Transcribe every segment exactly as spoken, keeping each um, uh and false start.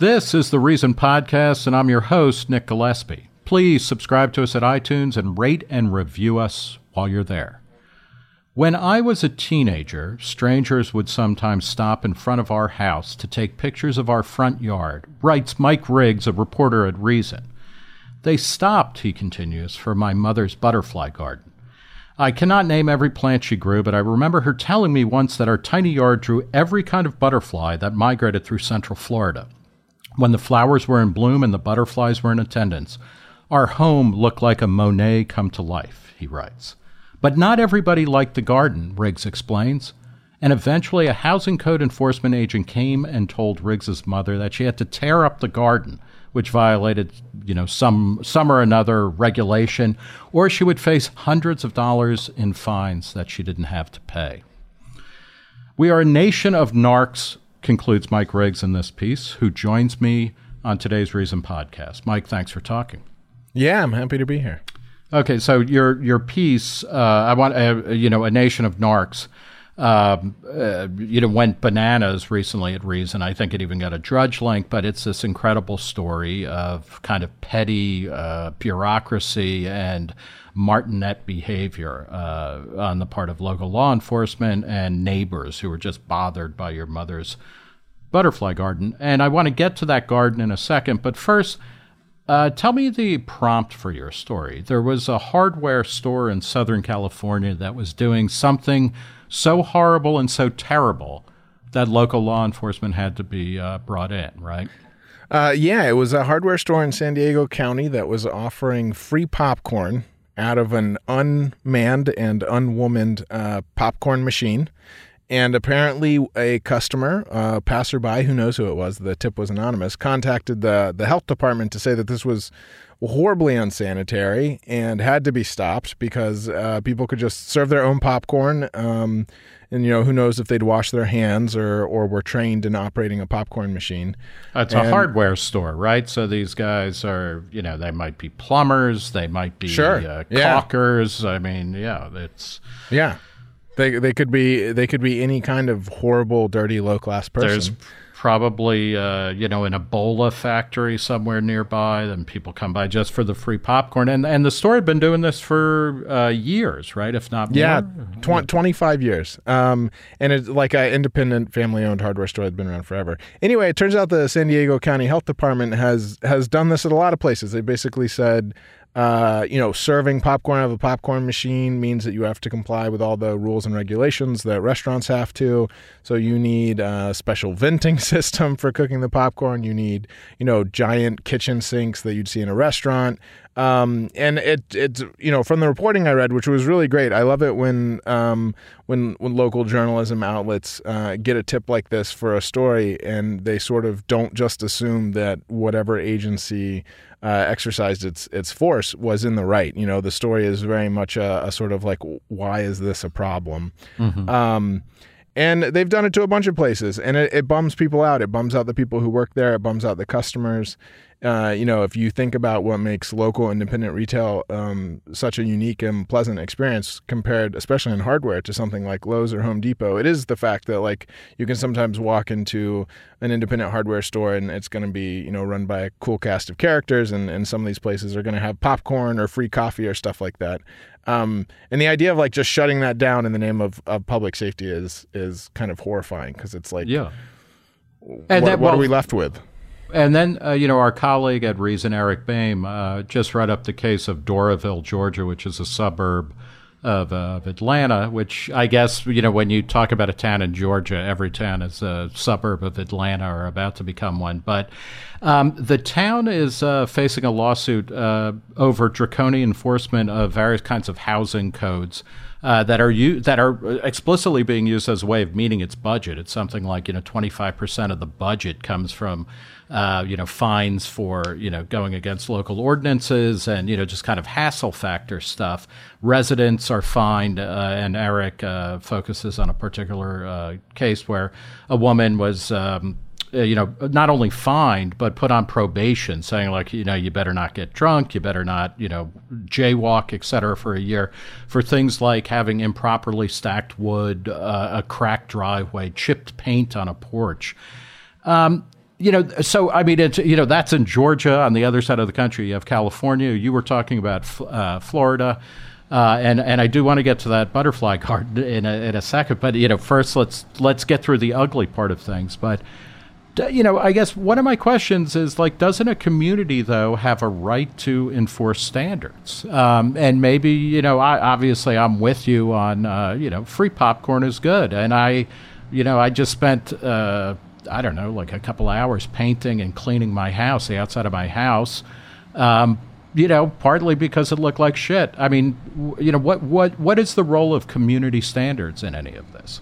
This is the Reason Podcast, and I'm your host, Nick Gillespie. Please subscribe to us at iTunes and rate and review us while you're there. When I was a teenager, strangers would sometimes stop in front of our house to take pictures of our front yard, writes Mike Riggs, a reporter at Reason. They stopped, he continues, for my mother's butterfly garden. I cannot name every plant she grew, but I remember her telling me once that our tiny yard drew every kind of butterfly that migrated through Central Florida. When the flowers were in bloom and the butterflies were in attendance, our home looked like a Monet come to life, he writes. But not everybody liked the garden, Riggs explains. And eventually a housing code enforcement agent came and told Riggs's mother that she had to tear up the garden, which violated, you know, some some or another regulation, or she would face hundreds of dollars in fines that she didn't have to pay. We are a nation of narcs, concludes Mike Riggs in this piece, who joins me on today's Reason Podcast. Mike, thanks for talking. Yeah, I'm happy to be here. Okay, so your your piece, uh, I want, uh, you know, a nation of narcs, um, uh, you know, went bananas recently at Reason. I think it even got a Drudge link, but it's this incredible story of kind of petty uh, bureaucracy and martinet behavior uh, on the part of local law enforcement and neighbors who were just bothered by your mother's butterfly garden. And I want to get to that garden in a second, but first, uh, tell me the prompt for your story. There was a hardware store in Southern California that was doing something so horrible and so terrible that local law enforcement had to be uh, brought in, right? Uh, yeah, it was a hardware store in San Diego County that was offering free popcorn out of an unmanned and unwomaned uh, popcorn machine. And apparently a customer, a passerby, who knows who it was, the tip was anonymous, contacted the, the health department to say that this was horribly unsanitary and had to be stopped because uh, people could just serve their own popcorn. Um, and, you know, who knows if they'd wash their hands or, or were trained in operating a popcorn machine. It's and, a hardware store, right? So these guys are, you know, they might be plumbers. They might be sure. uh, yeah. caulkers. I mean, yeah, it's... Yeah. They they could be they could be any kind of horrible, dirty, low-class person. There's probably, uh, you know, an Ebola factory somewhere nearby, and people come by just for the free popcorn. And and the store had been doing this for uh, years, right? If not more. Yeah, tw- twenty-five years. Um, and it's like an independent, family-owned hardware store that's been around forever. Anyway, it turns out the San Diego County Health Department has has done this at a lot of places. They basically said, Uh, you know, serving popcorn out of a popcorn machine means that you have to comply with all the rules and regulations that restaurants have to. So you need a special venting system for cooking the popcorn. You need, you know, giant kitchen sinks that you'd see in a restaurant. Um, and it, it's, you know, from the reporting I read, which was really great. I love it when, um, when, when local journalism outlets, uh, get a tip like this for a story and they sort of don't just assume that whatever agency, uh, exercised its, its force was in the right. You know, the story is very much a, a sort of like, why is this a problem? Mm-hmm. Um, And they've done it to a bunch of places, and it, it bums people out. It bums out the people who work there. It bums out the customers. Uh, you know, if you think about what makes local independent retail um, such a unique and pleasant experience compared, especially in hardware, to something like Lowe's or Home Depot, it is the fact that, like, you can sometimes walk into an independent hardware store and it's going to be, you know, run by a cool cast of characters, and, and some of these places are going to have popcorn or free coffee or stuff like that. Um, and the idea of like just shutting that down in the name of, of public safety is is kind of horrifying because it's like, yeah. And what, that, well, what are we left with? And then, uh, you know, our colleague at Reason, Eric Boehm, uh, just read up the case of Doraville, Georgia, which is a suburb of, uh, of Atlanta, which I guess, you know, when you talk about a town in Georgia, every town is a suburb of Atlanta or about to become one. But um, the town is uh, facing a lawsuit uh, over draconian enforcement of various kinds of housing codes uh, that are u- that are explicitly being used as a way of meeting its budget. It's something like, you know, twenty-five percent of the budget comes from Uh, you know, fines for, you know, going against local ordinances and, you know, just kind of hassle factor stuff. Residents are fined, uh, and Eric uh, focuses on a particular uh, case where a woman was, um, uh, you know, not only fined, but put on probation, saying, like, you know, you better not get drunk, you better not, you know, jaywalk, et cetera, for a year, for things like having improperly stacked wood, uh, a cracked driveway, chipped paint on a porch. Um you know, so I mean, it's, you know, that's in Georgia. On the other side of the country, you have California. You were talking about uh, Florida, uh, and and I do want to get to that butterfly garden in a, in a second. But you know, first let's let's get through the ugly part of things. But you know, I guess one of my questions is like, doesn't a community though have a right to enforce standards? Um, and maybe you know, I, obviously I'm with you on uh, you know, free popcorn is good, and I, you know, I just spent. Uh, I don't know, like a couple hours painting and cleaning my house, the outside of my house, um, you know, partly because it looked like shit. I mean, w- you know, what, what, what is the role of community standards in any of this?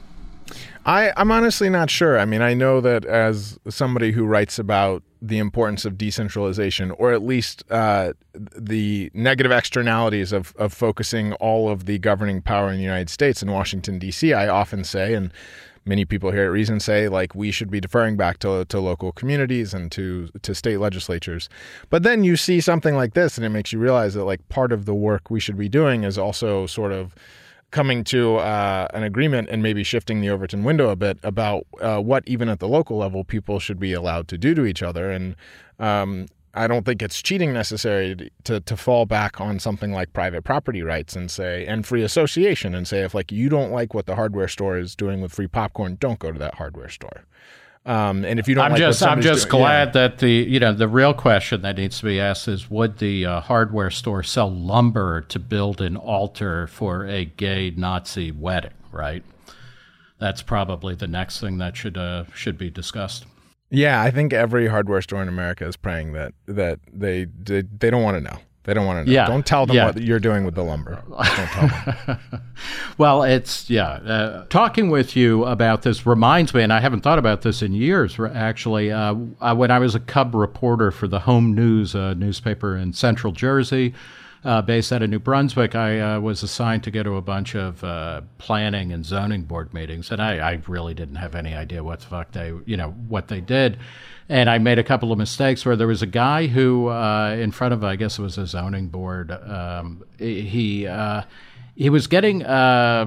I, I'm honestly not sure. I mean, I know that as somebody who writes about the importance of decentralization, or at least uh, the negative externalities of, of focusing all of the governing power in the United States in Washington, D C, I often say, and many people here at Reason say, like, we should be deferring back to to local communities and to to state legislatures. But then you see something like this, and it makes you realize that, like, part of the work we should be doing is also sort of coming to uh, an agreement and maybe shifting the Overton window a bit about uh, what, even at the local level, people should be allowed to do to each other. And um, I don't think it's cheating necessary to to fall back on something like private property rights and say, and free association, and say, if like you don't like what the hardware store is doing with free popcorn, don't go to that hardware store. Um, and if you don't, I'm like just what I'm just doing, glad yeah. that the you know the real question that needs to be asked is, would the uh, hardware store sell lumber to build an altar for a gay Nazi wedding? Right. That's probably the next thing that should uh, should be discussed. Yeah, I think every hardware store in America is praying that that they they, they don't want to know. They don't want to know. Yeah. Don't tell them yeah. what you're doing with the lumber. Don't tell them. Well, it's, yeah. Uh, talking with you about this reminds me, and I haven't thought about this in years, actually. Uh, when I was a cub reporter for the Home News, a newspaper in Central Jersey, Uh, based out of New Brunswick, I uh, was assigned to go to a bunch of uh, planning and zoning board meetings, and I, I really didn't have any idea what the fuck they, you know, what they did. And I made a couple of mistakes where there was a guy who, uh, in front of, I guess it was a zoning board, um, he uh, he was getting uh,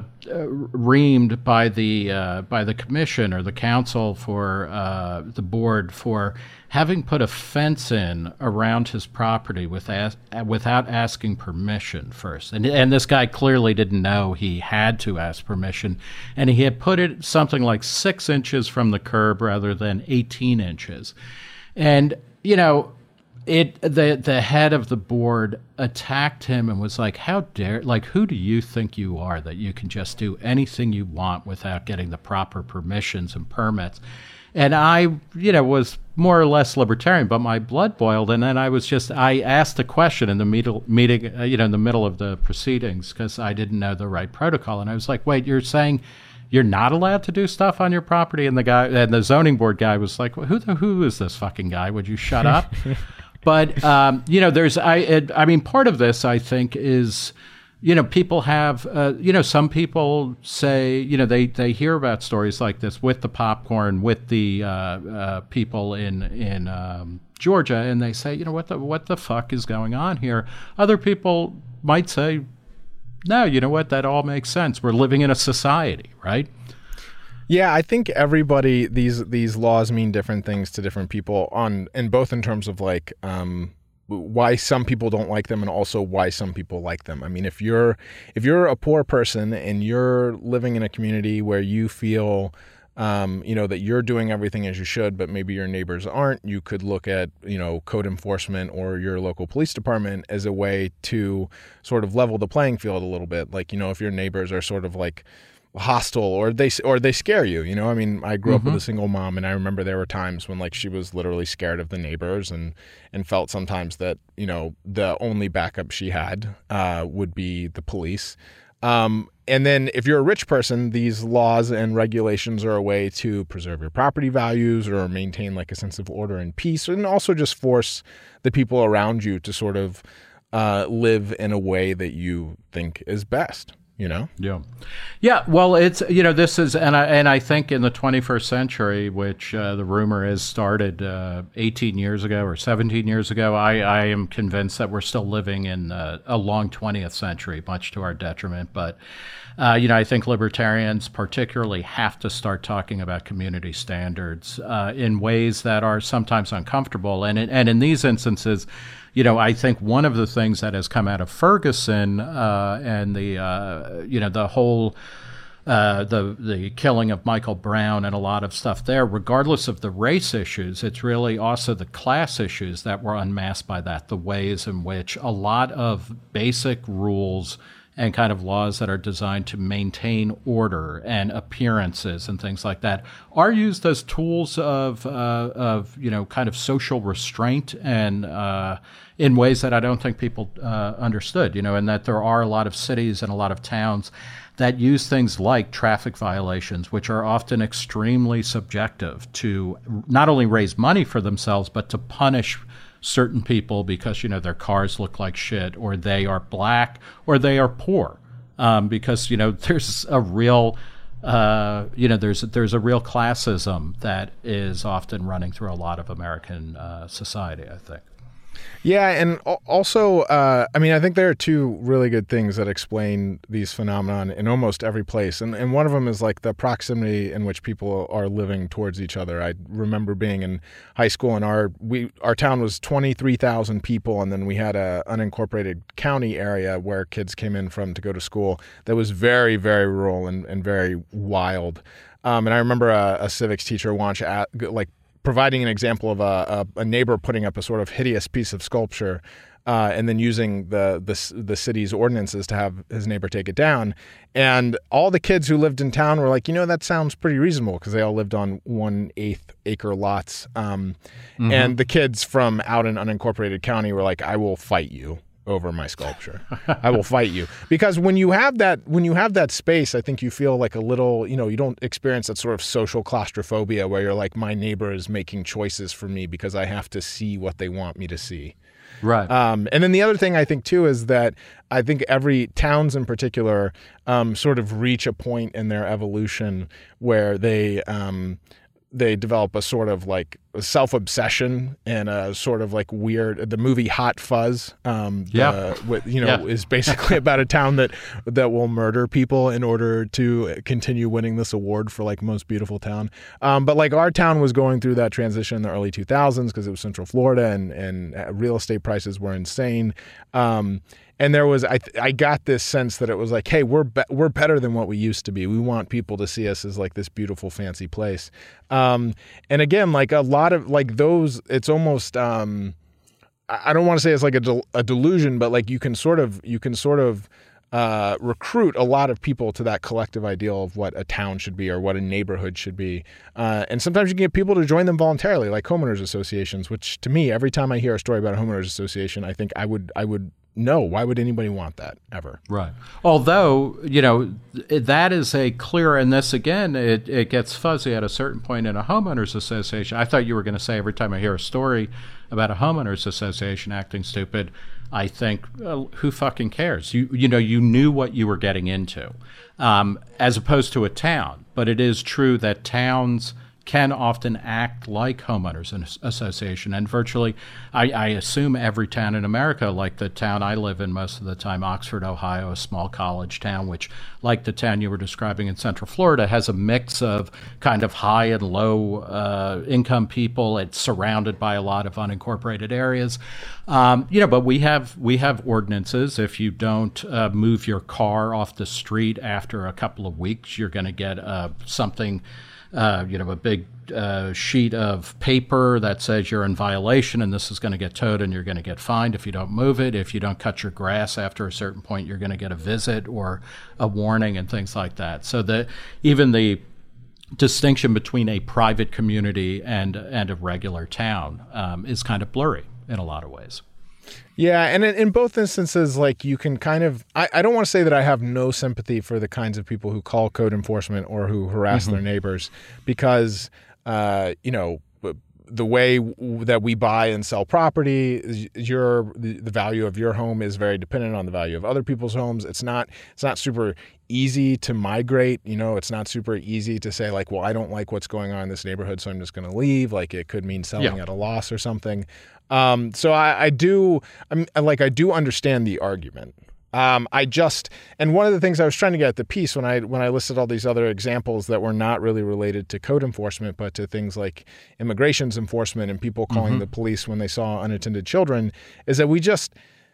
reamed by the uh, by the commission or the council for uh, the board for having put a fence in around his property with as, without asking permission first. And and this guy clearly didn't know he had to ask permission. And he had put it something like six inches from the curb rather than eighteen inches. And, you know, it the the head of the board attacked him and was like, how dare, like, who do you think you are that you can just do anything you want without getting the proper permissions and permits? And I, you know, was more or less libertarian, but my blood boiled. And then I was just, I asked a question in the meeting, meeting uh, you know, in the middle of the proceedings because I didn't know the right protocol. And I was like, wait, you're saying you're not allowed to do stuff on your property? And the guy, and the zoning board guy was like, well, who the, who is this fucking guy? Would you shut up? But, um, you know, there's, I, it, I mean, part of this, I think, is, you know, people have, uh, you know, some people say, you know, they, they hear about stories like this with the popcorn, with the uh, uh, people in in um, Georgia, and they say, you know, what the what the fuck is going on here? Other people might say, no, you know what, that all makes sense. We're living in a society, right? Yeah, I think everybody, these these laws mean different things to different people on, and both in terms of like um, why some people don't like them and also why some people like them. I mean, if you're if you're a poor person and you're living in a community where you feel um, you know, that you're doing everything as you should, but maybe your neighbors aren't, you could look at, you know, code enforcement or your local police department as a way to sort of level the playing field a little bit. Like, you know, if your neighbors are sort of like hostile or they or they scare you, you know. I mean, I grew mm-hmm. up with a single mom, and I remember there were times when like she was literally scared of the neighbors and and felt sometimes that, you know, the only backup she had uh, would be the police. Um, and then if you're a rich person, these laws and regulations are a way to preserve your property values or maintain like a sense of order and peace, and also just force the people around you to sort of uh, live in a way that you think is best. you know? Yeah. Yeah. Well, it's, you know, this is, and I, and I think in the twenty-first century, which uh, the rumor is started uh, eighteen years ago or seventeen years ago, I, I am convinced that we're still living in uh, a long twentieth century, much to our detriment. But, uh, you know, I think libertarians particularly have to start talking about community standards uh, in ways that are sometimes uncomfortable. And, it, and in these instances, you know, I think one of the things that has come out of Ferguson uh, and the, uh, you know, the whole, uh, the the killing of Michael Brown and a lot of stuff there, regardless of the race issues, it's really also the class issues that were unmasked by that, the ways in which a lot of basic rules and kind of laws that are designed to maintain order and appearances and things like that are used as tools of, uh, of you know, kind of social restraint and uh, in ways that I don't think people uh, understood, you know, and that there are a lot of cities and a lot of towns that use things like traffic violations, which are often extremely subjective, to not only raise money for themselves, but to punish certain people because, you know, their cars look like shit, or they are black, or they are poor, um, because, you know, there's a real, uh, you know, there's there's a real classism that is often running through a lot of American uh, society, I think. Yeah, and also, uh, I mean, I think there are two really good things that explain these phenomenon in almost every place, and and one of them is like the proximity in which people are living towards each other. I remember being in high school, and our we our town was twenty-three thousand people, and then we had a unincorporated county area where kids came in from to go to school that was very, very rural and, and very wild. Um, and I remember a, a civics teacher once at, like. providing an example of a, a, a neighbor putting up a sort of hideous piece of sculpture uh, and then using the, the the city's ordinances to have his neighbor take it down. And all the kids who lived in town were like, you know, that sounds pretty reasonable, because they all lived on one-eighth acre lots. Um, mm-hmm. And the kids from out in unincorporated county were like, I will fight you over my sculpture. I will fight you. Because when you have that when you have that space, I think you feel like a little, you know, you don't experience that sort of social claustrophobia where you're like, my neighbor is making choices for me because I have to see what they want me to see. Right. Um, and then the other thing I think too is that I think every towns in particular um, sort of reach a point in their evolution where they um, they develop a sort of like self-obsession and a sort of like weird, the movie Hot Fuzz, um, yeah. the, with, you know, yeah. is basically about a town that, that will murder people in order to continue winning this award for like most beautiful town. Um, but like our town was going through that transition in the early two thousands because it was Central Florida and, and real estate prices were insane. Um, And there was, I, I got this sense that it was like, hey, we're be- we're better than what we used to be. We want people to see us as like this beautiful, fancy place. Um, and again, like a lot of like those, it's almost, um, I don't want to say it's like a, del- a delusion, but like you can sort of, you can sort of uh, recruit a lot of people to that collective ideal of what a town should be or what a neighborhood should be. Uh, and sometimes you can get people to join them voluntarily, like homeowners associations, which to me, every time I hear a story about a homeowners association, I think I would, I would, No, why would anybody want that ever? Right. Although, you know, that is a clear, and this again, it, it gets fuzzy at a certain point in a homeowners association. I thought you were going to say every time I hear a story about a homeowners association acting stupid, I think, well, who fucking cares? You you know, you knew what you were getting into, um, as opposed to a town. But it is true that towns can often act like homeowners association. And virtually, I, I assume every town in America, like the town I live in most of the time, Oxford, Ohio, a small college town, which, like the town you were describing in Central Florida, has a mix of kind of high and low uh, income people. It's surrounded by a lot of unincorporated areas. Um, you know, but we have we have ordinances. If you don't uh, move your car off the street after a couple of weeks, you're going to get uh, something Uh, you know, a big uh, sheet of paper that says you're in violation and this is going to get towed and you're going to get fined if you don't move it. If you don't cut your grass after a certain point, you're going to get a visit or a warning and things like that. So that even the distinction between a private community and and a regular town um, is kind of blurry in a lot of ways. Yeah, and in, in both instances, like you can kind of, I, I don't want to say that I have no sympathy for the kinds of people who call code enforcement or who harass mm-hmm. their neighbors because, uh, you know, the way w- that we buy and sell property, your the, the value of your home is very dependent on the value of other people's homes. It's not it's not super easy to migrate. You know, it's not super easy to say like, well, I don't like what's going on in this neighborhood, so I'm just going to leave. Like it could mean selling Yeah. at a loss or something. Um, so I, I do, I'm like, I do understand the argument. Um, I just, and one of the things I was trying to get at the piece when I when I listed all these other examples that were not really related to code enforcement, but to things like immigrations enforcement and people calling Mm-hmm. the police when they saw unattended children, is that we just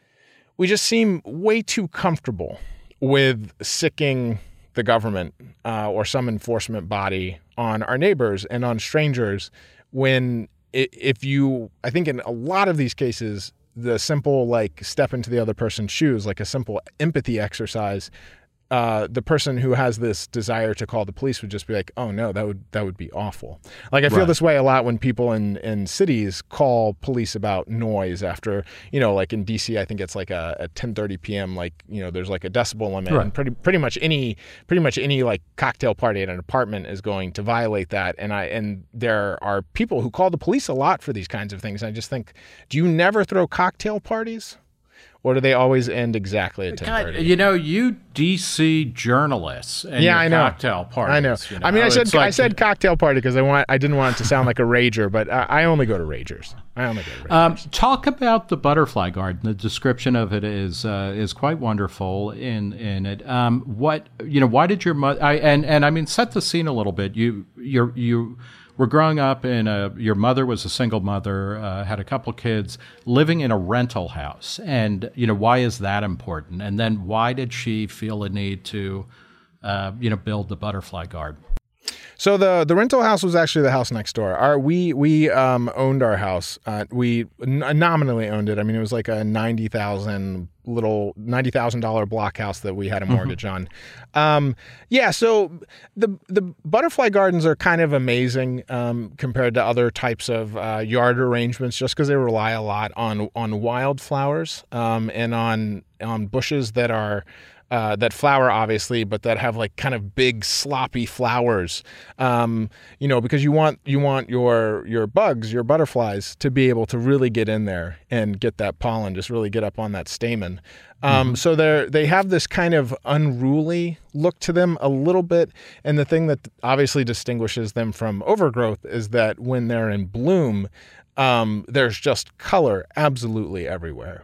we just seem way too comfortable with sicking the government uh, or some enforcement body on our neighbors and on strangers. When i- if you, I think in a lot of these cases, the simple like step into the other person's shoes, like a simple empathy exercise, uh, the person who has this desire to call the police would just be like, oh no, that would that would be awful. Like I feel Right. this way a lot when people in, in cities call police about noise after, you know, like in D C, I think it's like a, at ten thirty p.m. like, you know, there's like a decibel limit, Right. and pretty pretty much any pretty much any like cocktail party at an apartment is going to violate that. And I and there are people who call the police a lot for these kinds of things. I just think, do you never throw cocktail parties? Or do they always end exactly at ten God, thirty? you know, you D C journalists and Yeah, your I know. cocktail parties. I know. you know, I mean, I said it's like- I said cocktail party because I want I didn't want it to sound like a rager, but I, I only go to ragers. I only go to ragers. Um, talk about the butterfly garden. The description of it is uh, is quite wonderful in in it. Um, what you know? Why did your mother? I and and I mean, set the scene a little bit. You you you were growing up in a. Your mother was a single mother, uh, had a couple kids, living in a rental house, and you know why is that important? And then why did she feel a need to, uh, you know, build the butterfly garden? So the the rental house was actually the house next door. Our we we um, owned our house. Uh, we n- nominally owned it. I mean, it was like a ninety thousand little ninety thousand dollar block house that we had a mortgage on. Um, yeah. So the the butterfly gardens are kind of amazing um, compared to other types of uh, yard arrangements, just because they rely a lot on on wildflowers um, and on on bushes that are. Uh, that flower, obviously, but that have like kind of big sloppy flowers, um, you know, because you want you want your your bugs, your butterflies, to be able to really get in there and get that pollen, just really get up on that stamen. Um, mm-hmm. So they they have this kind of unruly look to them a little bit, and the thing that obviously distinguishes them from overgrowth is that when they're in bloom, um, there's just color absolutely everywhere.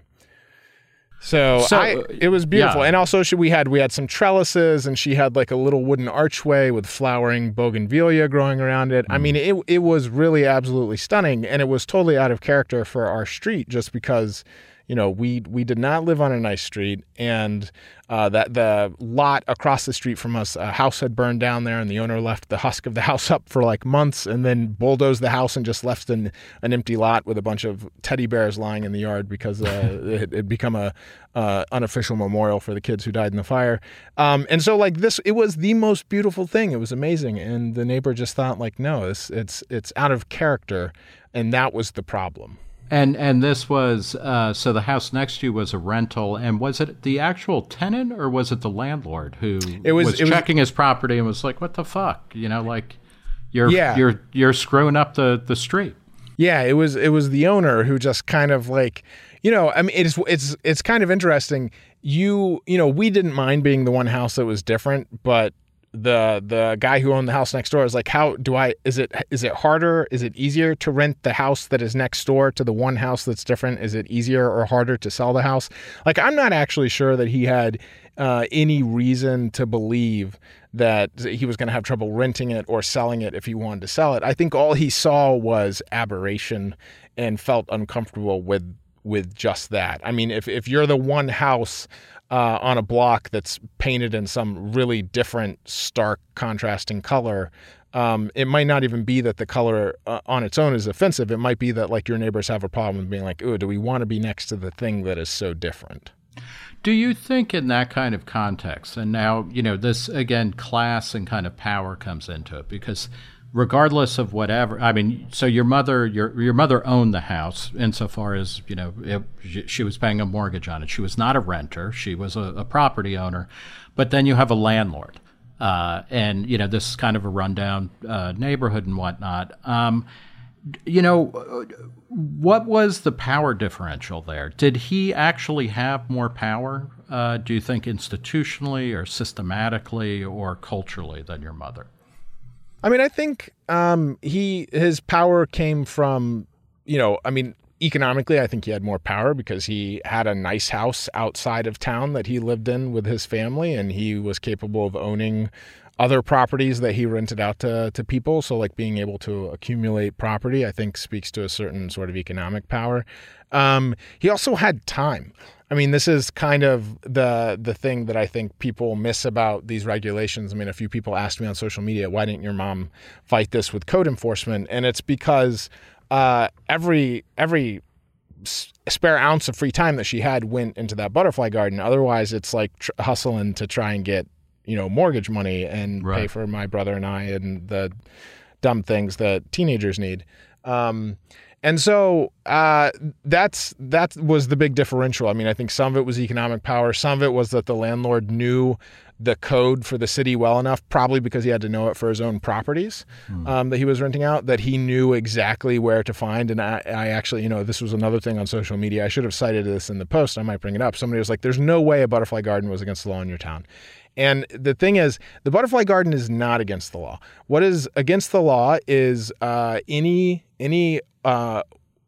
So, So, I, it was beautiful. yeah. And also she, we had we had some trellises, and she had like a little wooden archway with flowering bougainvillea growing around it. Mm. I mean, it it was really absolutely stunning, and it was totally out of character for our street just because, you know, we we did not live on a nice street, and uh, that the lot across the street from us, a house had burned down there, and the owner left the husk of the house up for like months, and then bulldozed the house and just left an an empty lot with a bunch of teddy bears lying in the yard because uh, it had become a uh, unofficial memorial for the kids who died in the fire. Um, and so like this, it was the most beautiful thing. It was amazing, and the neighbor just thought like, no, it's it's it's out of character, and that was the problem. And and this was uh, so the house next to you was a rental, and was it the actual tenant or was it the landlord who it was, was it checking was, his property and was like, "What the fuck?" You know, like you're yeah. you're you're screwing up the, the street. Yeah, it was it was the owner who just kind of like, you know, I mean, it's it's it's kind of interesting. You you know, we didn't mind being the one house that was different, but the the guy who owned the house next door is like, how do I is it is it harder is it easier to rent the house that is next door to the one house that's different? Is it easier or harder to sell the house? Like, I'm not actually sure that he had uh, any reason to believe that he was going to have trouble renting it or selling it if he wanted to sell it. I think all he saw was aberration and felt uncomfortable with with just that. I mean, if if you're the one house Uh, on a block that's painted in some really different, stark, contrasting color, um, it might not even be that the color uh, on its own is offensive. It might be that like your neighbors have a problem with being like, "Ooh, do we want to be next to the thing that is so different?" Do you think in that kind of context, and now, you know, this, again, class and kind of power comes into it, because regardless of whatever, I mean, so your mother, your your mother owned the house insofar as, you know, it, she was paying a mortgage on it. She was not a renter. She was a, a property owner. But then you have a landlord. Uh, and, you know, this is kind of a rundown uh, neighborhood and whatnot. Um, you know, what was the power differential there? Did he actually have more power, uh, do you think, institutionally or systematically or culturally than your mother? I mean, I think um, he his power came from, you know, I mean, economically, I think he had more power because he had a nice house outside of town that he lived in with his family, and he was capable of owning other properties that he rented out to, to people. So like being able to accumulate property, I think speaks to a certain sort of economic power. Um, he also had time. I mean, this is kind of the the thing that I think people miss about these regulations. I mean, a few people asked me on social media, why didn't your mom fight this with code enforcement? And it's because uh, every every spare ounce of free time that she had went into that butterfly garden. Otherwise, it's like tr- hustling to try and get, you know, mortgage money and right. pay for my brother and I and the dumb things that teenagers need. Um, and so uh, that's that was the big differential. I mean, I think some of it was economic power. Some of it was that the landlord knew the code for the city well enough, probably because he had to know it for his own properties mm. um, that he was renting out, that he knew exactly where to find. And I, I actually, you know, this was another thing on social media. I should have cited this in the post. I might bring it up. Somebody was like, there's no way a butterfly garden was against the law in your town. And the thing is, the butterfly garden is not against the law. What is against the law is uh, any any uh,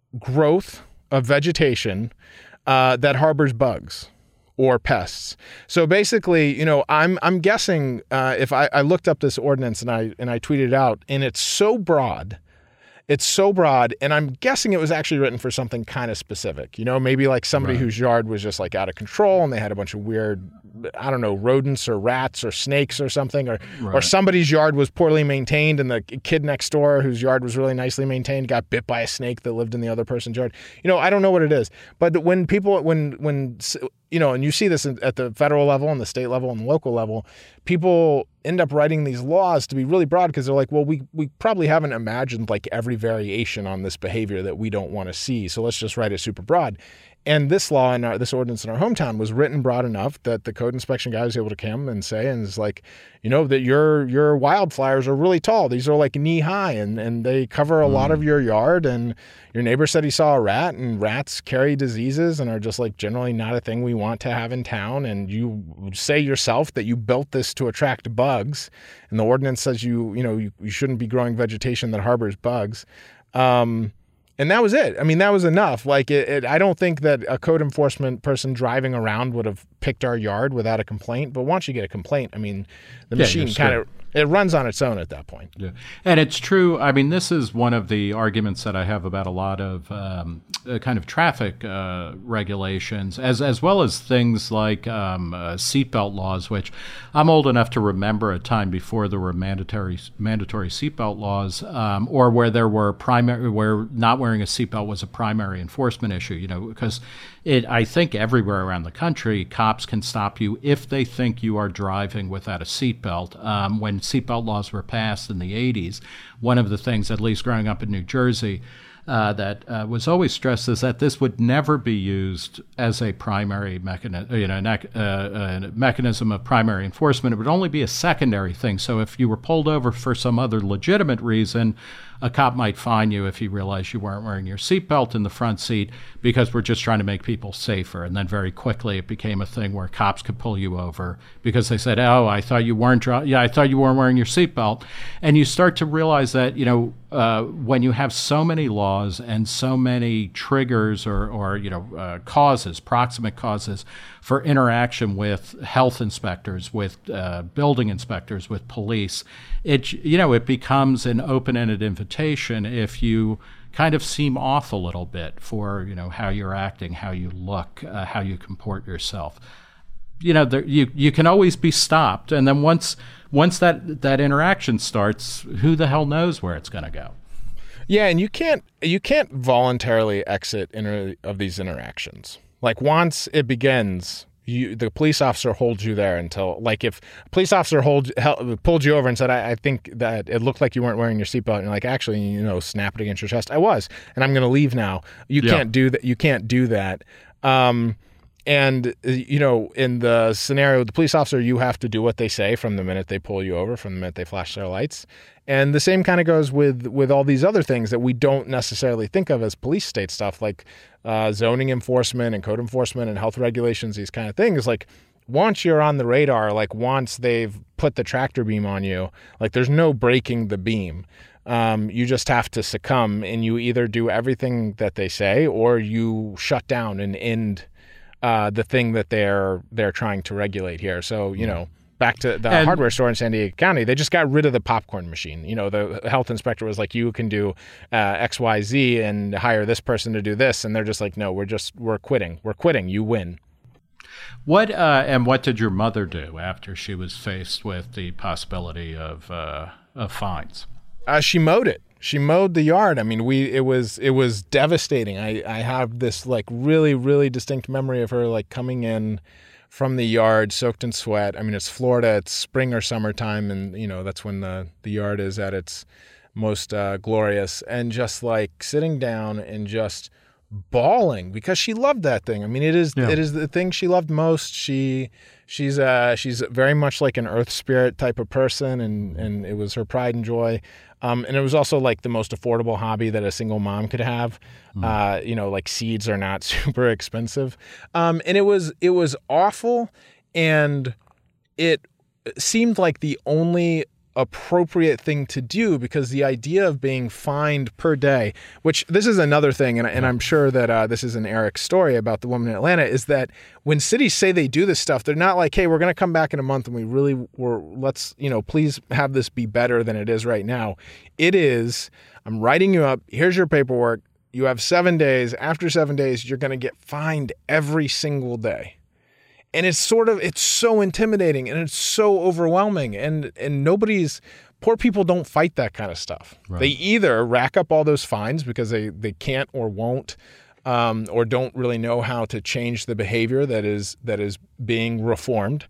growth of vegetation uh, that harbors bugs or pests. So basically, you know, I'm I'm guessing uh, if I, I looked up this ordinance and I and I tweeted it out, and it's so broad. It's so broad, and I'm guessing it was actually written for something kind of specific. You know, maybe like somebody right. whose yard was just like out of control and they had a bunch of weird, I don't know, rodents or rats or snakes or something, or right. or somebody's yard was poorly maintained and the kid next door whose yard was really nicely maintained got bit by a snake that lived in the other person's yard. You know, I don't know what it is. But when people, when, when, you know, and you see this at the federal level and the state level and the local level, people end up writing these laws to be really broad because they're like, well, we we probably haven't imagined like every variation on this behavior that we don't want to see. So let's just write it super broad. And this law and this ordinance in our hometown was written broad enough that the code inspection guy was able to come and say, and it's like, you know, that your your wildflowers are really tall. These are like knee high and, and they cover a mm. lot of your yard. And your neighbor said he saw a rat, and rats carry diseases and are just like generally not a thing we want to have in town. And you say yourself that you built this to attract bugs. And the ordinance says you, you know, you, you shouldn't be growing vegetation that harbors bugs. Um, And that was it. I mean, that was enough. Like, it, it, I don't think that a code enforcement person driving around would have picked our yard without a complaint. But once you get a complaint, I mean, the yeah, machine kind of, it runs on its own at that point. Yeah. And it's true. I mean, this is one of the arguments that I have about a lot of um, uh, kind of traffic uh, regulations, as as well as things like um, uh, seatbelt laws, which I'm old enough to remember a time before there were mandatory mandatory seatbelt laws, um, or where there were primary, where not wearing a seatbelt was a primary enforcement issue. You know, because it, I think everywhere around the country, cops can stop you if they think you are driving without a seatbelt. Um, when seatbelt laws were passed in the eighties, one of the things, at least growing up in New Jersey, uh, that uh, was always stressed is that this would never be used as a primary mechanism, you know, nec- uh, a mechanism of primary enforcement. It would only be a secondary thing. So if you were pulled over for some other legitimate reason, a cop might fine you if he realized you weren't wearing your seatbelt in the front seat, because we're just trying to make people safer. And then very quickly it became a thing where cops could pull you over because they said, oh, I thought you weren't dri- yeah, I thought you weren't wearing your seatbelt. And you start to realize that, you know, uh, when you have so many laws and so many triggers or, or you know, uh, causes, proximate causes for interaction with health inspectors, with uh, building inspectors, with police, it, you know, it becomes an open-ended invitation if you kind of seem off a little bit for, you know, how you're acting, how you look, uh, how you comport yourself. You know, there, you you can always be stopped, and then once once that that interaction starts, who the hell knows where it's going to go? Yeah, and you can't you can't voluntarily exit inter- of these interactions. Like once it begins, you, the police officer holds you there until, like, if a police officer hold, held, pulled you over and said, I, I think that it looked like you weren't wearing your seatbelt, and you're like, actually, you know, snap it against your chest. I was, and I'm going to leave now. You yeah. can't do that. You can't do that. Um, and, you know, in the scenario with the police officer, you have to do what they say from the minute they pull you over, from the minute they flash their lights. And the same kind of goes with, with all these other things that we don't necessarily think of as police state stuff, like uh, zoning enforcement and code enforcement and health regulations, these kind of things. Like, once you're on the radar, like once they've put the tractor beam on you, like there's no breaking the beam. Um, you just have to succumb, and you either do everything that they say or you shut down and end uh, the thing that they're they're trying to regulate here. So, you know, back to the and, hardware store in San Diego County, they just got rid of the popcorn machine. You know, the health inspector was like, you can do uh, X, Y, Z and hire this person to do this. And they're just like, no, we're just, we're quitting. We're quitting. You win. What uh, and what did your mother do after she was faced with the possibility of uh, of fines? Uh, she mowed it. She mowed the yard. I mean, we it was it was devastating. I, I have this like really really distinct memory of her like coming in from the yard soaked in sweat. I mean, it's Florida. It's spring or summertime, and you know that's when the the yard is at its most uh, glorious. And just like sitting down and just bawling because she loved that thing. I mean, it is yeah. it is the thing she loved most. She she's uh she's very much like an earth spirit type of person, and and it was her pride and joy. Um, and it was also like the most affordable hobby that a single mom could have. Mm. Uh, you know, like seeds are not super expensive. Um, and it was it was awful, and it seemed like the only appropriate thing to do, because the idea of being fined per day, which this is another thing, and, and I'm sure that uh, this is an Eric's story about the woman in Atlanta, is that when cities say they do this stuff, they're not like, hey, we're going to come back in a month and we really were, let's, you know, please have this be better than it is right now. It is, I'm writing you up, here's your paperwork, you have seven days, after seven days, you're going to get fined every single day. And it's sort of, it's so intimidating and it's so overwhelming, and, and nobody's, poor people don't fight that kind of stuff. Right. They either rack up all those fines because they, they can't or won't, um, or don't really know how to change the behavior that is, that is being reformed.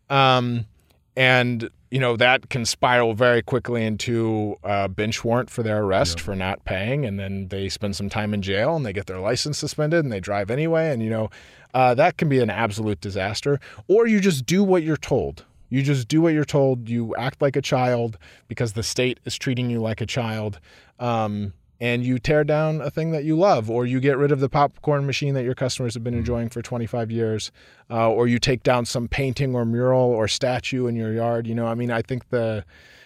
Um, and, you know, that can spiral very quickly into a bench warrant for their arrest yep. for not paying. And then they spend some time in jail and they get their license suspended and they drive anyway. And, you know, uh, that can be an absolute disaster. Or you just do what you're told. You just do what you're told. You act like a child because the state is treating you like a child. Um, and you tear down a thing that you love, or you get rid of the popcorn machine that your customers have been enjoying for twenty-five years, uh, or you take down some painting or mural or statue in your yard. You know, I mean, I think the,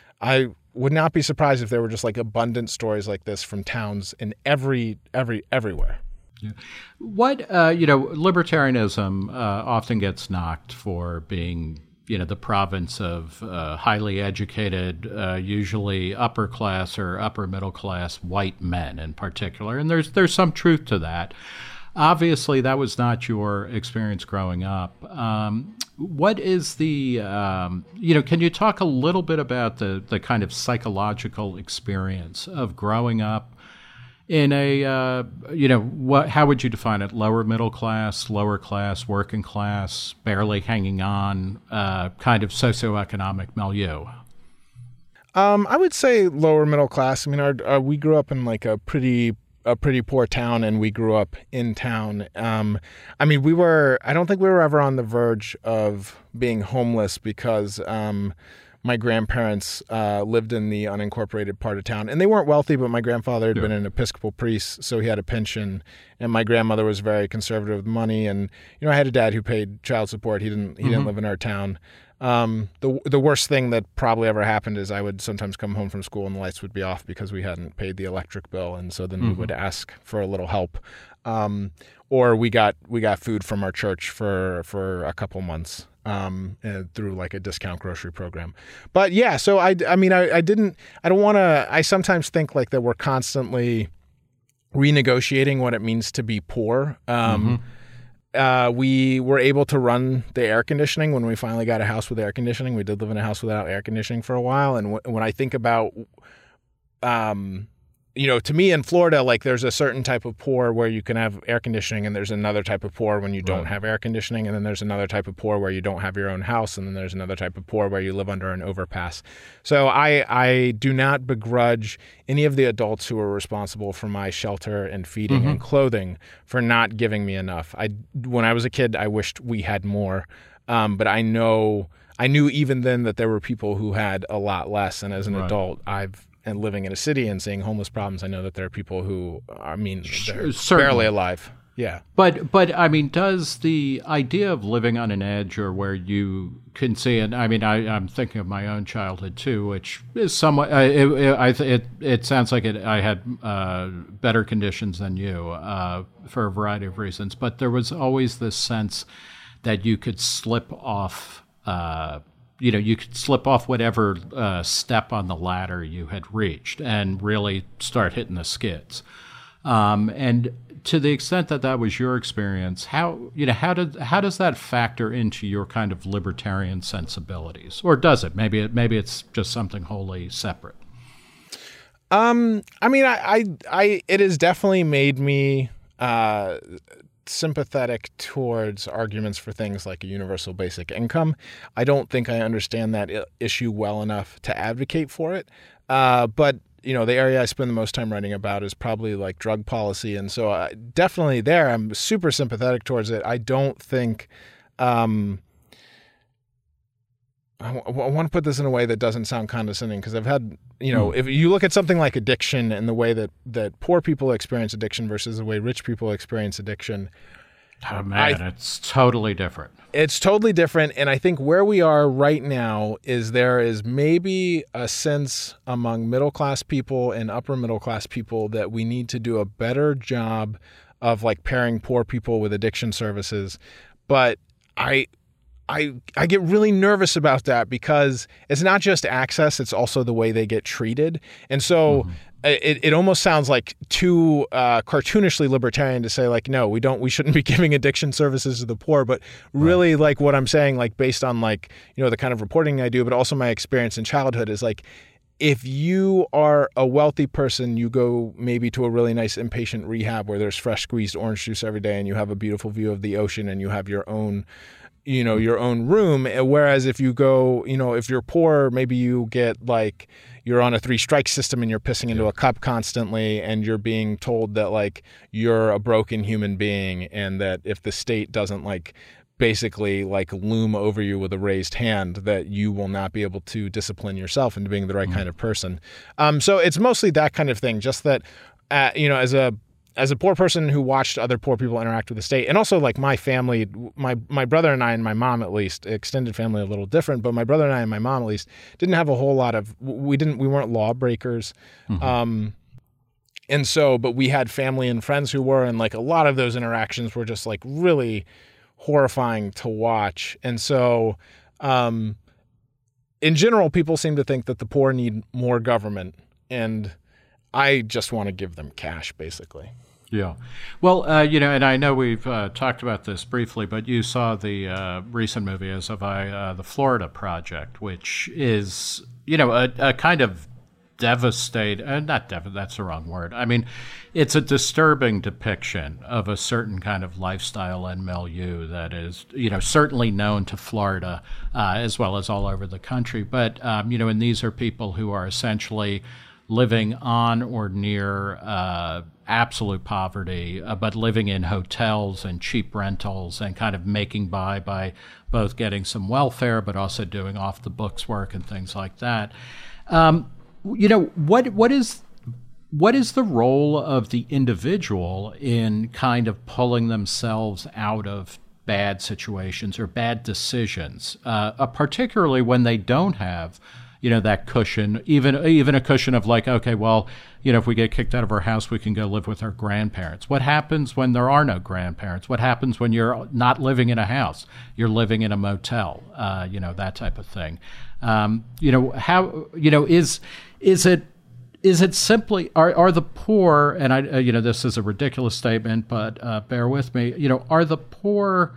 I would not be surprised if there were just like abundant stories like this from towns in every, every, everywhere. Yeah. What, uh, you know, libertarianism uh, often gets knocked for being, you know, the province of uh, highly educated, uh, usually upper class or upper middle class white men in particular. And there's there's some truth to that. Obviously, that was not your experience growing up. Um, what is the, um, you know, can you talk a little bit about the, the kind of psychological experience of growing up in a, uh, you know, what? How would you define it? Lower middle class, lower class, working class, barely hanging on, uh, kind of socioeconomic milieu? Um, I would say lower middle class. I mean, our, our, we grew up in like a pretty a pretty poor town, and we grew up in town. Um, I mean, we were. I don't think we were ever on the verge of being homeless because. Um, My grandparents uh, lived in the unincorporated part of town, and they weren't wealthy, but my grandfather had yeah. been an Episcopal priest, so he had a pension, and my grandmother was very conservative with money. And, you know, I had a dad who paid child support. He didn't he mm-hmm. didn't live in our town. Um, the the worst thing that probably ever happened is I would sometimes come home from school and the lights would be off because we hadn't paid the electric bill, and so then mm-hmm. we would ask for a little help. Um, or we got we got food from our church for for a couple months. Um, uh, through like a discount grocery program. But yeah, so I, I mean, I, I didn't, I don't want to, I sometimes think like that we're constantly renegotiating what it means to be poor. Um, mm-hmm. uh, we were able to run the air conditioning when we finally got a house with air conditioning. We did live in a house without air conditioning for a while. And w- when I think about, um, you know, to me in Florida, like there's a certain type of poor where you can have air conditioning, and there's another type of poor when you don't Right. have air conditioning, and then there's another type of poor where you don't have your own house, and then there's another type of poor where you live under an overpass. So I I do not begrudge any of the adults who are responsible for my shelter and feeding Mm-hmm. and clothing for not giving me enough. I when I was a kid, I wished we had more, um, but I know I knew even then that there were people who had a lot less, and as an Right. adult, I've and living in a city and seeing homeless problems, I know that there are people who, I mean, they're Certainly. barely alive. Yeah. But but I mean, does the idea of living on an edge, or where you can see, and I mean, I, I'm thinking of my own childhood too, which is somewhat. Uh, it, it, I, it it sounds like it, I had uh, better conditions than you uh, for a variety of reasons, but there was always this sense that you could slip off. Uh, you know, you could slip off whatever uh, step on the ladder you had reached and really start hitting the skids. Um, and to the extent that that was your experience, how you know how did how does that factor into your kind of libertarian sensibilities, or does it? Maybe it maybe it's just something wholly separate. Um, I mean, I, I, I it has definitely made me uh, sympathetic towards arguments for things like a universal basic income. I don't think I understand that I- issue well enough to advocate for it. Uh, but you know, the area I spend the most time writing about is probably like drug policy, and so uh, definitely there, I'm super sympathetic towards it. I don't think. Um, I, w- I want to put this in a way that doesn't sound condescending, because I've had, you know, Mm. if you look at something like addiction and the way that, that poor people experience addiction versus the way rich people experience addiction, Oh man, I- it's totally different. it's totally different. And I think where we are right now is there is maybe a sense among middle-class people and upper middle-class people that we need to do a better job of like pairing poor people with addiction services. But I... I I get really nervous about that, because it's not just access, it's also the way they get treated. And so Mm-hmm. it, it almost sounds like too uh, cartoonishly libertarian to say like, no, we don't, we shouldn't be giving addiction services to the poor. But really, like what I'm saying, like based on like, you know, the kind of reporting I do, but also my experience in childhood, is like, if you are a wealthy person, you go maybe to a really nice inpatient rehab where there's fresh squeezed orange juice every day, and you have a beautiful view of the ocean, and you have your own, you know, your own room. Whereas if you go, you know, if you're poor, maybe you get like, you're on a three strike system and you're pissing into a cup constantly, and you're being told that like you're a broken human being, and that if the state doesn't like basically like loom over you with a raised hand, that you will not be able to discipline yourself into being the right kind of person. Um, so it's mostly that kind of thing, just that, uh, you know, as a as a poor person who watched other poor people interact with the state, and also like my family, my my brother and I and my mom, at least, extended family a little different, but my brother and I and my mom at least didn't have a whole lot of, we didn't, we weren't lawbreakers. Mm-hmm. Um, and so, but we had family and friends who were, and like a lot of those interactions were just like really horrifying to watch. And so, um, in general, people seem to think that the poor need more government, and I just want to give them cash, basically. Yeah. Well, uh, you know, and I know we've uh, talked about this briefly, but you saw the uh, recent movie, as have I, uh, The Florida Project, which is, you know, a, a kind of devastating, uh, not dev- that's the wrong word. I mean, it's a disturbing depiction of a certain kind of lifestyle and milieu that is, you know, certainly known to Florida uh, as well as all over the country. But, um, you know, and these are people who are essentially living on or near uh, absolute poverty, uh, but living in hotels and cheap rentals and kind of making by by both getting some welfare, but also doing off-the-books work and things like that. Um, you know, what what is what is the role of the individual in kind of pulling themselves out of bad situations or bad decisions, uh, uh, particularly when they don't have, you know, that cushion, even even a cushion of like, okay, well, you know, if we get kicked out of our house, we can go live with our grandparents. What happens when there are no grandparents? What happens when you're not living in a house? You're living in a motel, uh, you know, that type of thing. Um, you know, how, you know, is is it is it simply, are are the poor, and I, uh, you know, this is a ridiculous statement, but uh, bear with me, you know, are the poor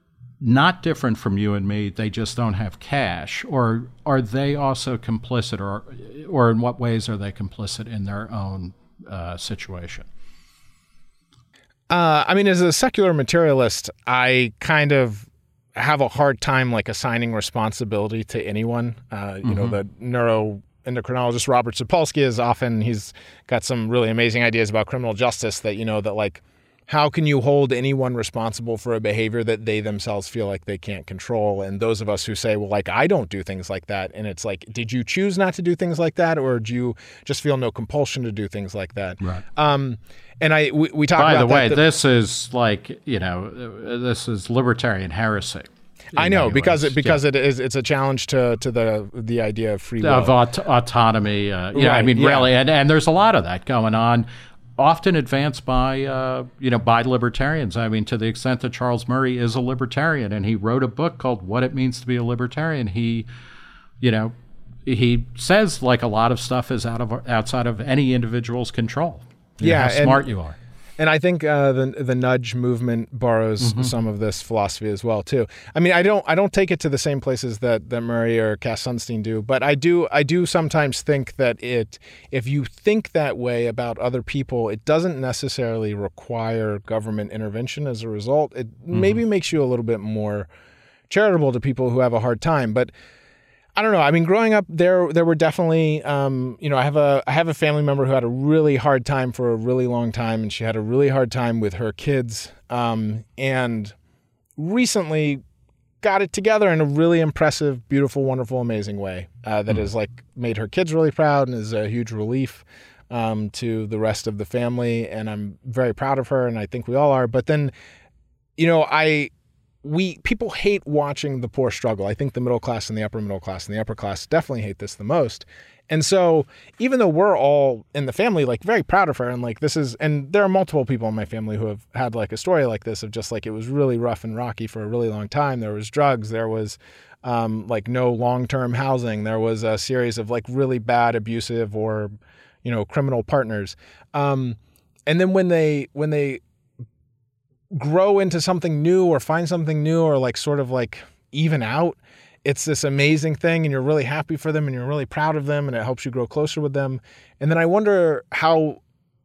not different from you and me, they just don't have cash? Or are they also complicit, or or in what ways are they complicit in their own uh, situation? Uh, I mean, as a secular materialist, I kind of have a hard time like assigning responsibility to anyone. Uh, you mm-hmm. know, the neuroendocrinologist Robert Sapolsky is often, he's got some really amazing ideas about criminal justice that, you know, that like, how can you hold anyone responsible for a behavior that they themselves feel like they can't control? And those of us who say, well, like, I don't do things like that. And it's like, did you choose not to do things like that? Or do you just feel no compulsion to do things like that? Right. Um, and I, we, we talk By about the way, that, this is like, you know, this is libertarian heresy. I know because it, because yeah. it is it's a challenge to to the the idea of free will. Of aut- autonomy. Uh, yeah, right, I mean, yeah. really, and, and there's a lot of that going on. Often advanced by, uh, you know, by libertarians. I mean, to the extent that Charles Murray is a libertarian, and he wrote a book called "What It Means to Be a Libertarian." He, you know, he says like a lot of stuff is out of outside of any individual's control. You yeah, know, how and, smart you are. And I think uh, the the nudge movement borrows mm-hmm. some of this philosophy as well too. I mean, I don't I don't take it to the same places that, that Murray or Cass Sunstein do, but I do I do sometimes think that it if you think that way about other people, it doesn't necessarily require government intervention as a result. It mm-hmm. maybe makes you a little bit more charitable to people who have a hard time, but I don't know. I mean, growing up, there there were definitely, um, you know, I have a I have a family member who had a really hard time for a really long time, and she had a really hard time with her kids, um, and recently got it together in a really impressive, beautiful, wonderful, amazing way uh, that mm. has like made her kids really proud and is a huge relief um, to the rest of the family. And I'm very proud of her, and I think we all are. But then, you know, I. We people hate watching the poor struggle. I think the middle class and the upper middle class and the upper class definitely hate this the most. And so even though we're all in the family like very proud of her and like this is and there are multiple people in my family who have had like a story like this of just like it was really rough and rocky for a really long time. There was drugs, there was um, like no long-term housing, there was a series of like really bad abusive or you know criminal partners. Um, and then when they when they grow into something new or find something new or like sort of like even out, it's this amazing thing and you're really happy for them and you're really proud of them and it helps you grow closer with them. And then I wonder how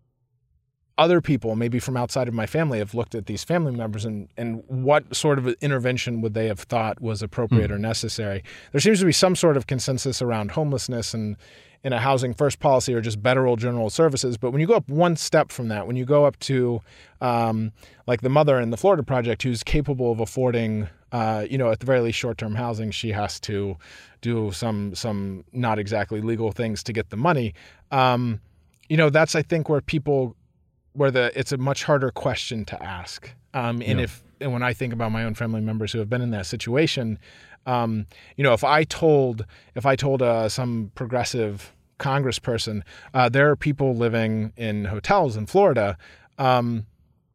other people, maybe from outside of my family, have looked at these family members and, and what sort of intervention would they have thought was appropriate mm. or necessary. There seems to be some sort of consensus around homelessness and in a housing first policy or just better old general services. But when you go up one step from that, when you go up to um, like the mother in the Florida Project who's capable of affording, uh, you know, at the very least short-term housing, she has to do some some not exactly legal things to get the money. Um, you know, that's, I think, where people, where the it's a much harder question to ask. Um, and yeah. if and when I think about my own family members who have been in that situation, um, you know, if I told if I told uh, some progressive congressperson, uh, there are people living in hotels in Florida, um,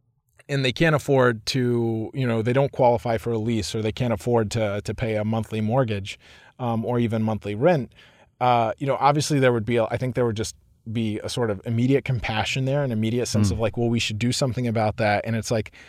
and they can't afford to, you know, they don't qualify for a lease or they can't afford to to pay a monthly mortgage um, or even monthly rent. Uh, you know, obviously there would be, a, I think there would just be a sort of immediate compassion there, an immediate sense mm. of like, well, we should do something about that. And it's like,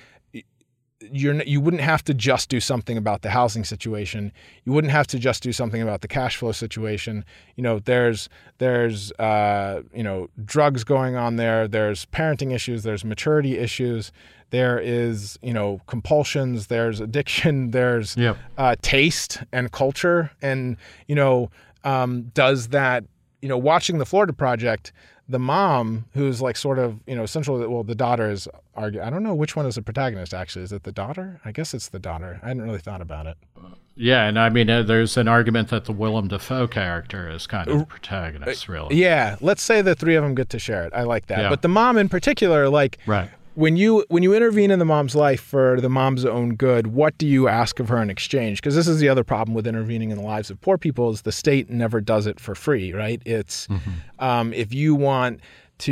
You're, you wouldn't have to just do something about the housing situation. You wouldn't have to just do something about the cash flow situation. You know, there's there's uh, you know drugs going on there. There's parenting issues. There's maturity issues. There is you know compulsions. There's addiction. There's yep. uh, taste and culture. And you know, um, does that you know watching the Florida Project? The mom, who's like sort of, you know, central, well, the daughter is, argue, I don't know which one is the protagonist, actually. Is it the daughter? I guess it's the daughter. I hadn't really thought about it. Yeah, and I mean, uh, there's an argument that the Willem Dafoe character is kind of the protagonist, really. Yeah, let's say the three of them get to share it. I like that. Yeah. But the mom in particular, like, right. when you when you intervene in the mom's life for the mom's own good, what do you ask of her in exchange? Because this is the other problem with intervening in the lives of poor people is the state never does it for free, right? It's mm-hmm. um, if you want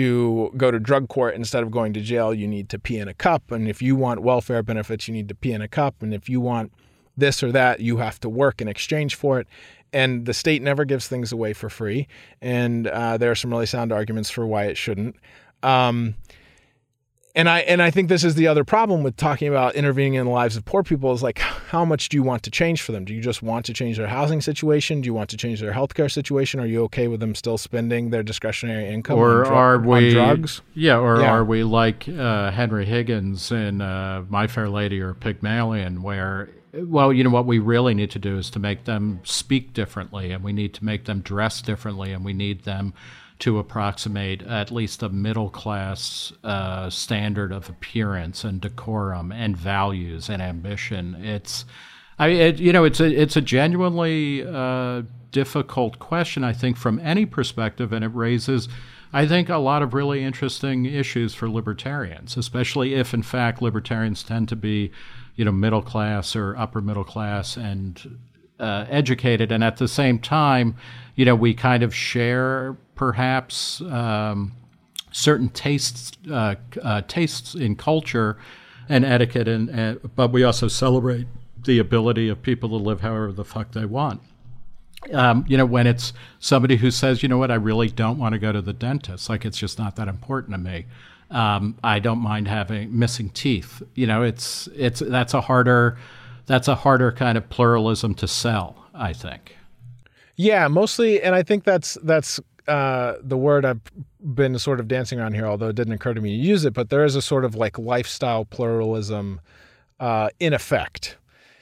to go to drug court instead of going to jail, you need to pee in a cup. And if you want welfare benefits, you need to pee in a cup. And if you want this or that, you have to work in exchange for it. And the state never gives things away for free. And uh, there are some really sound arguments for why it shouldn't. Um And I and I think this is the other problem with talking about intervening in the lives of poor people is like, how much do you want to change for them? Do you just want to change their housing situation? Do you want to change their healthcare situation? Are you okay with them still spending their discretionary income or on, dr- are we, on drugs? Yeah, or Yeah. are we like uh, Henry Higgins in uh, My Fair Lady or Pygmalion, where, well, you know, what we really need to do is to make them speak differently, and we need to make them dress differently, and we need them to approximate at least a middle-class uh, standard of appearance and decorum and values and ambition. It's, I, it, you know, it's a it's a genuinely uh, difficult question, I think, from any perspective, and it raises, I think, a lot of really interesting issues for libertarians, especially if, in fact, libertarians tend to be, you know, middle class or upper middle class and uh, educated, and at the same time, you know, we kind of share perhaps um, certain tastes, uh, uh, tastes in culture and etiquette, and, and but we also celebrate the ability of people to live however the fuck they want. Um, you know, when it's somebody who says, you know what, I really don't want to go to the dentist, like it's just not that important to me. Um, I don't mind having missing teeth. You know, it's it's that's a harder that's a harder kind of pluralism to sell, I think. Yeah, mostly, and I think that's that's uh, the word I've been sort of dancing around here, although it didn't occur to me to use it. But there is a sort of like lifestyle pluralism uh, in effect,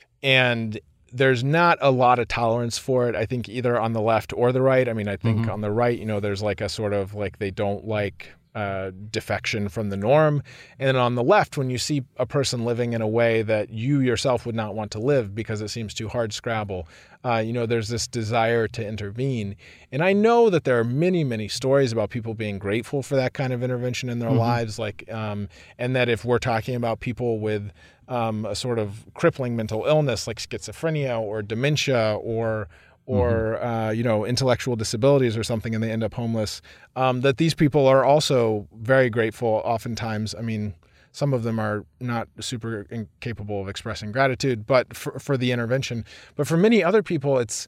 and there's not a lot of tolerance for it, I think, either on the left or the right. I mean, I think mm-hmm. on the right, you know, there's like a sort of like they don't like uh, defection from the norm. And then on the left, when you see a person living in a way that you yourself would not want to live because it seems too hard scrabble, uh, you know, there's this desire to intervene. And I know that there are many, many stories about people being grateful for that kind of intervention in their mm-hmm. lives, like, um, and that if we're talking about people with um, a sort of crippling mental illness like schizophrenia or dementia or or mm-hmm. uh, you know, intellectual disabilities or something, and they end up homeless, um, that these people are also very grateful oftentimes. I mean, some of them are not super incapable of expressing gratitude, but for, for the intervention. But for many other people, it's,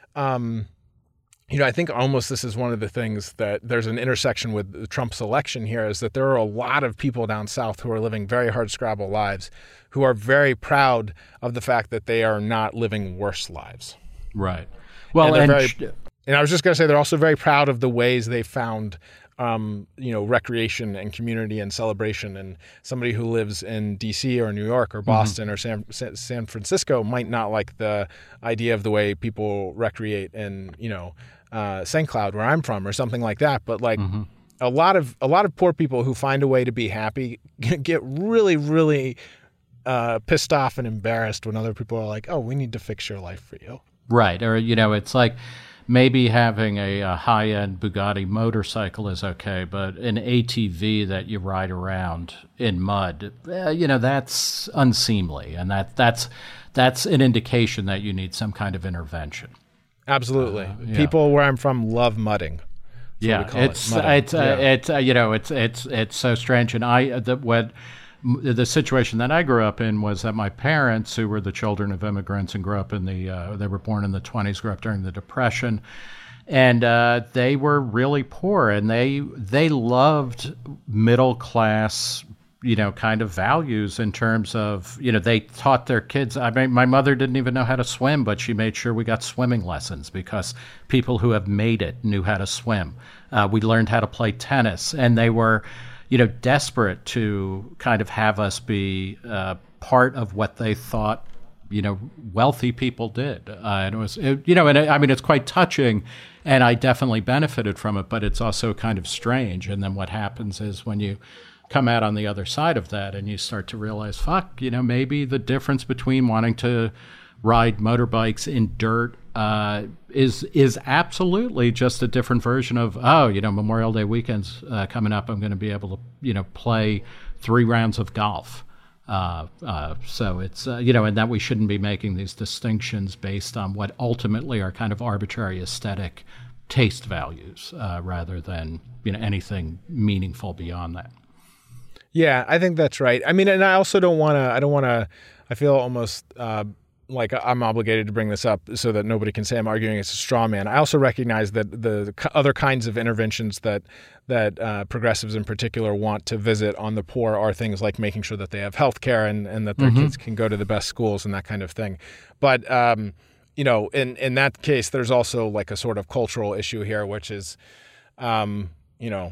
um, you know, I think almost this is one of the things that there's an intersection with Trump's election here, is that there are a lot of people down south who are living very hard scrabble lives, who are very proud of the fact that they are not living worse lives. Right. Well, and, and, very, and I was just going to say they're also very proud of the ways they found, um, you know, recreation and community and celebration. And somebody who lives in D C or New York or Boston mm-hmm. or San, San Francisco might not like the idea of the way people recreate in, you know, uh, Saint Cloud, where I'm from, or something like that. But like mm-hmm. a lot of a lot of poor people who find a way to be happy get really, really uh, pissed off and embarrassed when other people are like, "Oh, we need to fix your life for you." Right. Or, you know, it's like maybe having a, a high-end Bugatti motorcycle is okay, but an A T V that you ride around in mud, eh, you know, that's unseemly. And that that's that's an indication that you need some kind of intervention. Absolutely. Uh, yeah. People where I'm from love mudding. Yeah, it's it. it's uh, yeah. it's uh, you know, it's it's it's so strange. And I the what. The situation that I grew up in was that my parents, who were the children of immigrants and grew up in the, uh, they were born in the twenties, grew up during the Depression, and uh, they were really poor, and they they loved middle class, you know, kind of values in terms of, you know, they taught their kids. I mean, my mother didn't even know how to swim, but she made sure we got swimming lessons because people who have made it knew how to swim. Uh, we learned how to play tennis, and they were, you know, desperate to kind of have us be uh, part of what they thought, you know, wealthy people did. Uh, and it was, it, you know, and it, I mean, it's quite touching, and I definitely benefited from it, but it's also kind of strange. And then what happens is when you come out on the other side of that and you start to realize, fuck, you know, maybe the difference between wanting to ride motorbikes in dirt uh, is is absolutely just a different version of, oh, you know, Memorial Day weekend's uh, coming up. I'm going to be able to, you know, play three rounds of golf. Uh, uh, so it's, uh, you know, and that we shouldn't be making these distinctions based on what ultimately are kind of arbitrary aesthetic taste values uh, rather than, you know, anything meaningful beyond that. Yeah, I think that's right. I mean, and I also don't want to, I don't want to, I feel almost uh, like I'm obligated to bring this up so that nobody can say I'm arguing it's a straw man. I also recognize that the other kinds of interventions that that uh, progressives in particular want to visit on the poor are things like making sure that they have health care and, and that their mm-hmm. kids can go to the best schools and that kind of thing. But, um, you know, in, in that case, there's also like a sort of cultural issue here, which is, um, you know,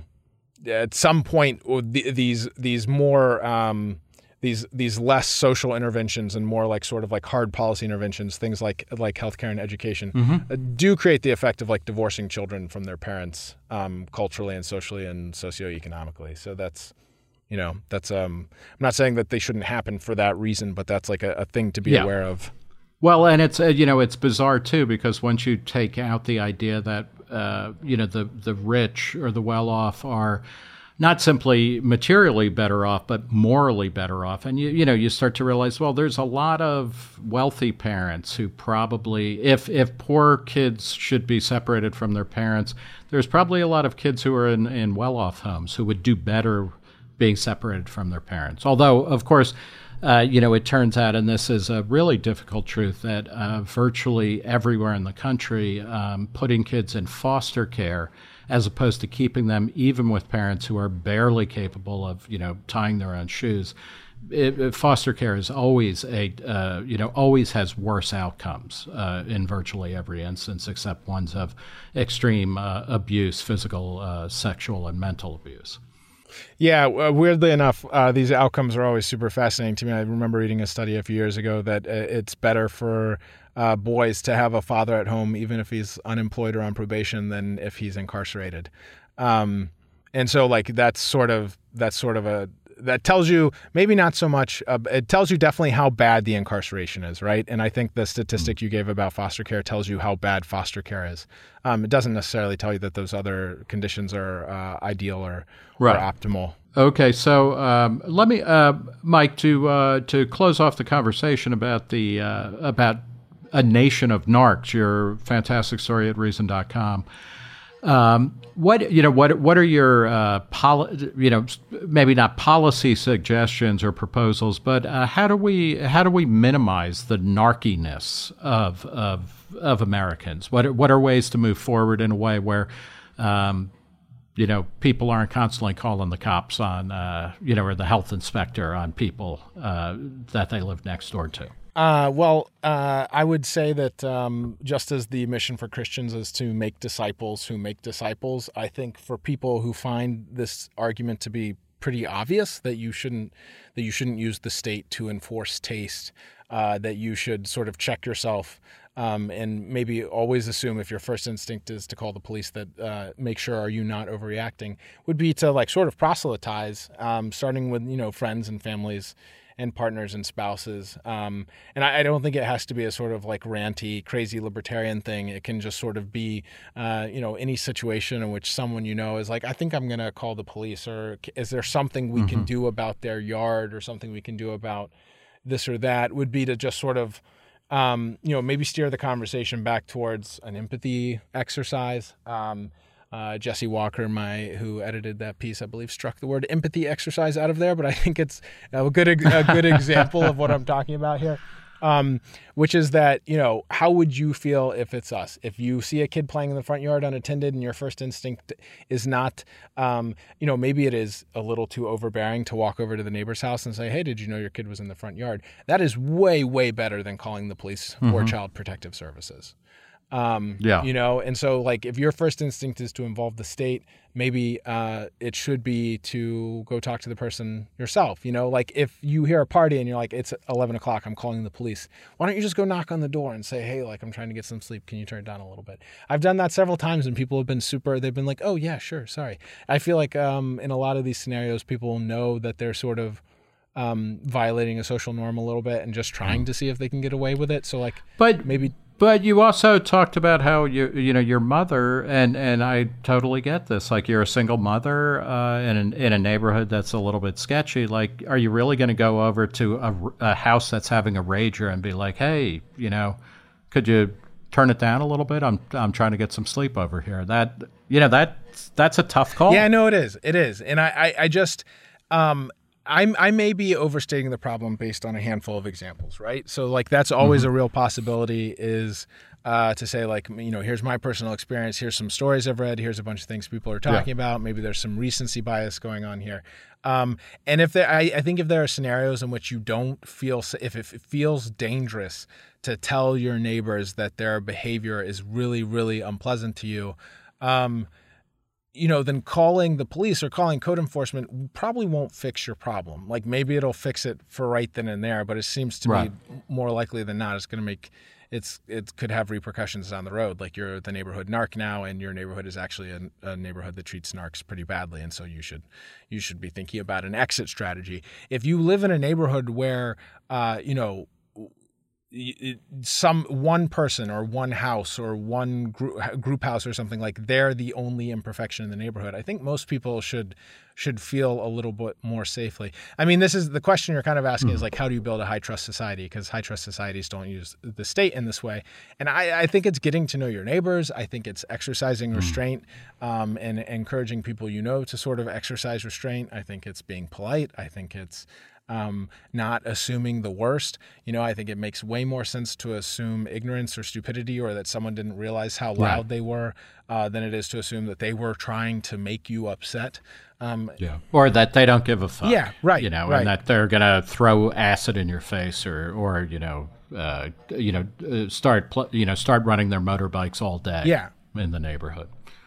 at some point these these more um, these these less social interventions and more like sort of like hard policy interventions, things like like healthcare and education, mm-hmm. uh, do create the effect of like divorcing children from their parents um, culturally and socially and socioeconomically. So that's, you know, that's um, I'm not saying that they shouldn't happen for that reason, but that's like a, a thing to be yeah. aware of. Well, and it's uh, you know it's bizarre too, because once you take out the idea that uh, you know the the rich or the well-off are not simply materially better off, but morally better off. And, you you know, you start to realize, well, there's a lot of wealthy parents who probably, if if poor kids should be separated from their parents, there's probably a lot of kids who are in, in well-off homes who would do better being separated from their parents. Although, of course, uh, you know, it turns out, and this is a really difficult truth, that uh, virtually everywhere in the country, um, putting kids in foster care as opposed to keeping them even with parents who are barely capable of, you know, tying their own shoes. It, it, foster care is always a, uh, you know, always has worse outcomes uh, in virtually every instance, except ones of extreme uh, abuse, physical, uh, sexual, and mental abuse. Yeah, uh, weirdly enough, uh, these outcomes are always super fascinating to me. I remember reading a study a few years ago that uh, it's better for uh, boys to have a father at home, even if he's unemployed or on probation, than if he's incarcerated. Um, and so, like, that's sort of that's sort of a that tells you maybe not so much. Uh, it tells you definitely how bad the incarceration is, right? And I think the statistic you gave about foster care tells you how bad foster care is. Um, it doesn't necessarily tell you that those other conditions are uh, ideal or, right. or optimal. Okay, so um, let me, uh, Mike, to uh, to close off the conversation about the uh, about A Nation of Narcs, your fantastic story at Reason dot com. Um, what you know, what what are your uh, poli- you know, maybe not policy suggestions or proposals, but uh, how do we how do we minimize the narkiness of of of Americans? What are, what are ways to move forward in a way where um, you know, people aren't constantly calling the cops on uh, you know, or the health inspector on people uh, that they live next door to? Uh, well, uh, I would say that um, just as the mission for Christians is to make disciples who make disciples, I think for people who find this argument to be pretty obvious, that you shouldn't that you shouldn't use the state to enforce taste, uh, that you should sort of check yourself um, and maybe always assume, if your first instinct is to call the police, that uh, make sure are you not overreacting, would be to like sort of proselytize, um, starting with, you know, friends and families and partners and spouses. Um, and I, I don't think it has to be a sort of like ranty, crazy libertarian thing. It can just sort of be, uh, you know, any situation in which someone you know is like, I think I'm going to call the police, or is there something we mm-hmm. can do about their yard, or something we can do about this or that, would be to just sort of, um, you know, maybe steer the conversation back towards an empathy exercise. Um, Uh, Jesse Walker, my who edited that piece, I believe, struck the word empathy exercise out of there, but I think it's a good a good example of what I'm talking about here, um, which is that, you know, how would you feel if it's us? If you see a kid playing in the front yard unattended and your first instinct is not, um, you know, maybe it is a little too overbearing to walk over to the neighbor's house and say, hey, did you know your kid was in the front yard? That is way, way better than calling the police mm-hmm. or Child Protective Services. Um, yeah. You know, and so like if your first instinct is to involve the state, maybe uh, it should be to go talk to the person yourself. You know, like if you hear a party and you're like, it's eleven o'clock, I'm calling the police. Why don't you just go knock on the door and say, hey, like I'm trying to get some sleep. Can you turn it down a little bit? I've done that several times and people have been super, they've been like, oh yeah, sure. Sorry. I feel like um, in a lot of these scenarios, people know that they're sort of um, violating a social norm a little bit and just trying to see if they can get away with it. So like, but maybe... But you also talked about how you you know your mother, and, and I totally get this. Like you're a single mother uh, in an, in a neighborhood that's a little bit sketchy. Like, are you really going to go over to a, a house that's having a rager and be like, hey, you know, could you turn it down a little bit? I'm I'm trying to get some sleep over here. That you know that that's a tough call. Yeah, no, it is. It is, and I I, I just. Um, I'm, I may be overstating the problem based on a handful of examples, right? So like that's always mm-hmm. a real possibility is uh, to say like, you know, here's my personal experience. Here's some stories I've read. Here's a bunch of things people are talking yeah. about. Maybe there's some recency bias going on here. Um, and if there, I, I think if there are scenarios in which you don't feel, if, if it feels dangerous to tell your neighbors that their behavior is really, really unpleasant to you, um, you know, then calling the police or calling code enforcement probably won't fix your problem. Like maybe it'll fix it for right then and there, but it seems to right. be more likely than not it's going to make it's it could have repercussions down the road. Like you're the neighborhood narc now, and your neighborhood is actually a, a neighborhood that treats narcs pretty badly, and so you should you should be thinking about an exit strategy. If you live in a neighborhood where uh, you know. some one person or one house or one group, group house or something, like they're the only imperfection in the neighborhood, I think most people should should feel a little bit more safely. I mean, this is the question you're kind of asking mm. is like, how do you build a high trust society? Because high trust societies don't use the state in this way. And I, I think it's getting to know your neighbors. I think it's exercising mm. restraint um, and encouraging people you know to sort of exercise restraint. I think it's being polite. I think it's Um, not assuming the worst. You know, I think it makes way more sense to assume ignorance or stupidity or that someone didn't realize how loud right. they were uh, than it is to assume that they were trying to make you upset. Um, yeah. Or that they don't give a fuck. Yeah, right. You know, right. and that they're going to throw acid in your face or, or you know, uh, you know, uh, start, pl- you know, start running their motorbikes all day yeah. in the neighborhood.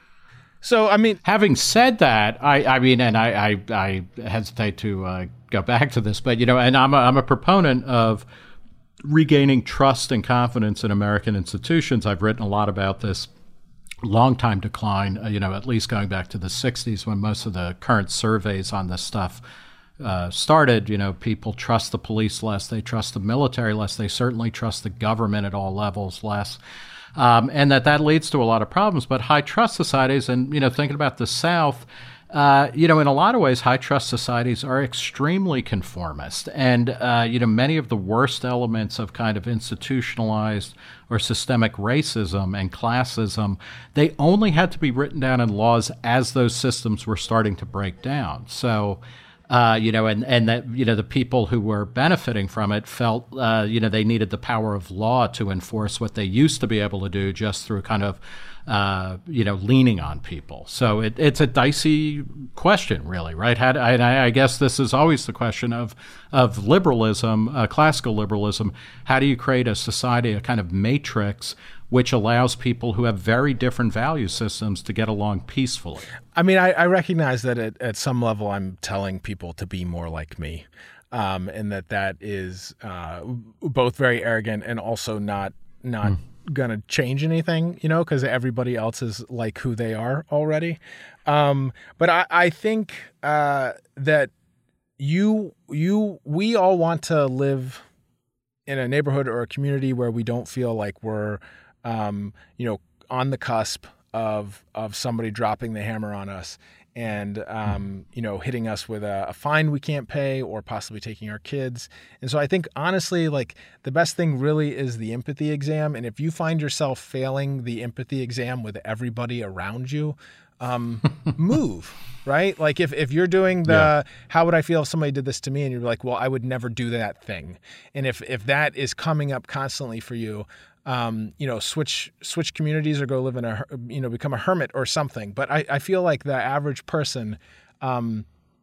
So, I mean, having said that, I, I mean, and I, I, I hesitate to uh, go back to this, but, you know, and I'm a, I'm a proponent of regaining trust and confidence in American institutions. I've written a lot about this long time decline, uh, you know, at least going back to the sixties when most of the current surveys on this stuff uh, started. You know, people trust the police less, they trust the military less, they certainly trust the government at all levels less. Um, and that that leads to a lot of problems. But high trust societies, and, you know, thinking about the South, uh, you know, in a lot of ways, high trust societies are extremely conformist. And, uh, you know, many of the worst elements of kind of institutionalized or systemic racism and classism, they only had to be written down in laws as those systems were starting to break down. So, Uh, you know, and, and that, you know, the people who were benefiting from it felt, uh, you know, they needed the power of law to enforce what they used to be able to do just through kind of, uh, you know, leaning on people. So it, it's a dicey question, really, right? How, and I, I guess this is always the question of, of liberalism, uh, classical liberalism. How do you create a society, a kind of matrix which allows people who have very different value systems to get along peacefully? I mean, I, I recognize that at, at some level I'm telling people to be more like me, um, and that that is uh, both very arrogant and also not not mm. going to change anything, you know, because everybody else is like who they are already. Um, but I, I think uh, that you you we all want to live in a neighborhood or a community where we don't feel like we're Um, you know, on the cusp of of somebody dropping the hammer on us and, um, you know, hitting us with a, a fine we can't pay or possibly taking our kids. And so I think, honestly, like the best thing really is the empathy exam. And if you find yourself failing the empathy exam with everybody around you, um, move, right? Like if, if you're doing the, yeah. how would I feel if somebody did this to me? And you're like, well, I would never do that thing. And if, if that is coming up constantly for you, Um, you know, switch switch communities or go live in a, you know, become a hermit or something. But I, I feel like the average person um,